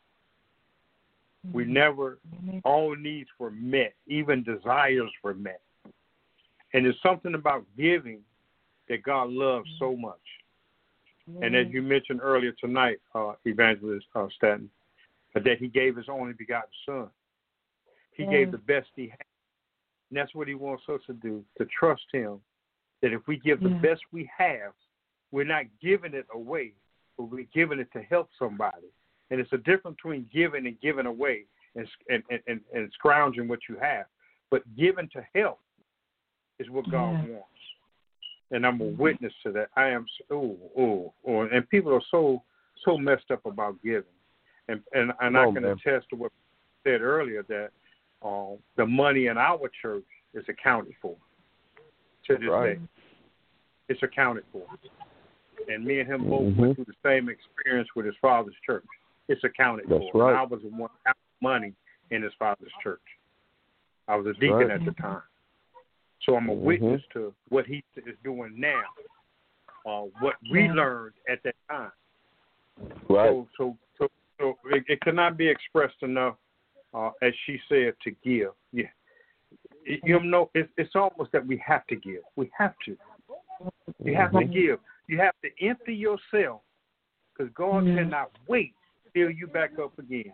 We never, all needs were met, even desires were met. And there's something about giving that God loves so much. And as you mentioned earlier tonight, uh, Evangelist uh, Stanton, that he gave his only begotten son. He yeah. gave the best he had. And that's what he wants us to do, to trust him, that if we give the yeah. best we have, we're not giving it away, but we're giving it to help somebody. And it's a difference between giving and giving away and, and, and, and scrounging what you have. But giving to help is what God yeah. wants. And I'm a witness to that. I am, oh, oh, oh. And people are so so messed up about giving. And and, and oh, I can man. attest to what I said earlier, that uh, the money in our church is accounted for to this right. day. It's accounted for. And me and him both mm-hmm. went through the same experience with his father's church. It's accounted That's for. right. And I was the one out money in his father's church. I was a deacon right. at the time. So I'm a mm-hmm. witness to what he is doing now, uh, what we yeah. learned at that time. Right. So, so, so, so it, it cannot be expressed enough, uh, as she said, to give. Yeah, it, you know, it's, it's almost that we have to give. We have to. You have mm-hmm. to give. You have to empty yourself, because God yeah. cannot wait to fill you back up again.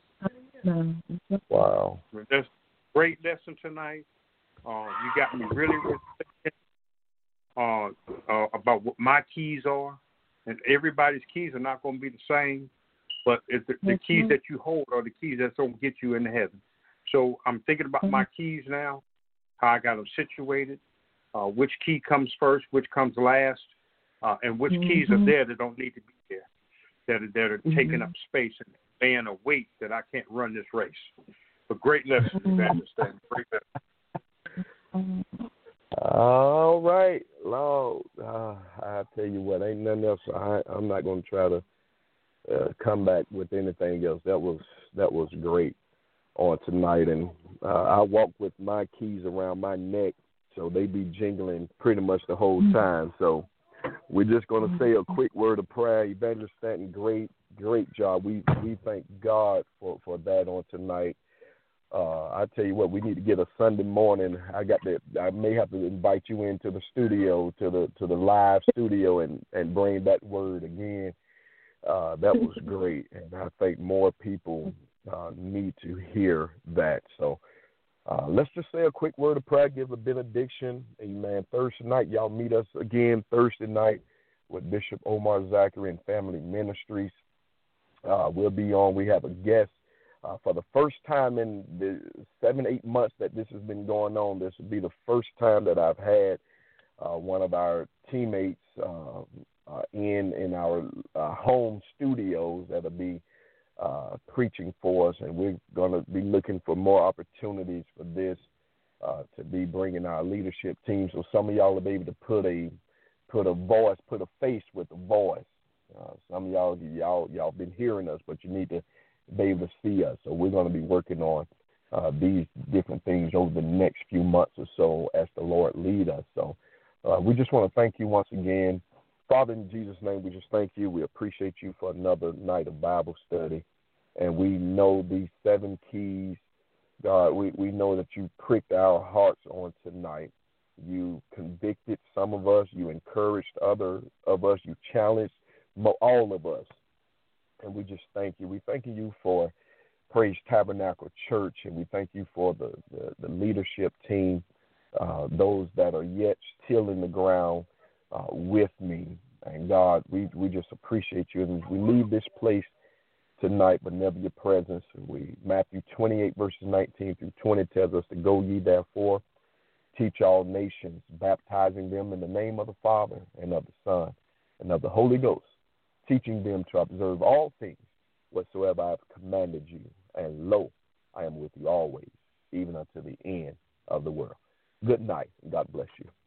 Wow. That's a great lesson tonight. Uh, you got me really, really thinking, uh, uh, about what my keys are. And everybody's keys are not going to be the same, but it's the, the keys that you hold are the keys that's going to get you into heaven. So I'm thinking about my keys now, how I got them situated, uh, which key comes first, which comes last, uh, and which mm-hmm. keys are there that don't need to be there, that are, that are mm-hmm. taking up space and bearing a weight that I can't run this race. But great lesson, Evangelist. Great lesson. All right, Lord. Uh, I tell you what, ain't nothing else. I, I'm not going to try to uh, come back with anything else. That was that was great on tonight, and uh, I walk with my keys around my neck, so they be jingling pretty much the whole time. So we're just going to say a quick word of prayer. Evangelist Stanton, great, great job. We we thank God for, for that on tonight. Uh, I tell you what, we need to get a Sunday morning. I got that. I may have to invite you into the studio, to the to the live studio, and, and bring that word again. Uh, that was great, and I think more people uh, need to hear that. So uh, let's just say a quick word of prayer, give a benediction. Amen. Thursday night, y'all meet us again Thursday night with Bishop Omar Zachary and Family Ministries. Uh, we'll be on. We have a guest. Uh, for the first time in the seven, eight months that this has been going on, this will be the first time that I've had uh, one of our teammates uh, uh, in in our uh, home studios that'll be uh, preaching for us, and we're going to be looking for more opportunities for this uh, to be bringing our leadership team. So some of y'all will be able to put a put a voice, put a face with a voice. Uh, some of y'all y'all y'all been hearing us, but you need to be able to see us. So we're going to be working on uh, these different things over the next few months or so as the Lord lead us. So uh, we just want to thank you once again Father, in Jesus' name, we just thank you. We appreciate you for another night of Bible study. And we know these seven keys, God, we, we know that you pricked our hearts on tonight. You convicted some of us. You encouraged other of us. You challenged all of us. And we just thank you. We thank you for Praise Tabernacle Church, and we thank you for the, the, the leadership team, uh, those that are yet tilling the ground uh, with me. And, God, we, we just appreciate you. And we leave this place tonight, but never your presence. We Matthew twenty-eight, verses nineteen through twenty tells us to go ye therefore, teach all nations, baptizing them in the name of the Father and of the Son and of the Holy Ghost, teaching them to observe all things whatsoever I have commanded you. And lo, I am with you always, even unto the end of the world. Good night, and God bless you.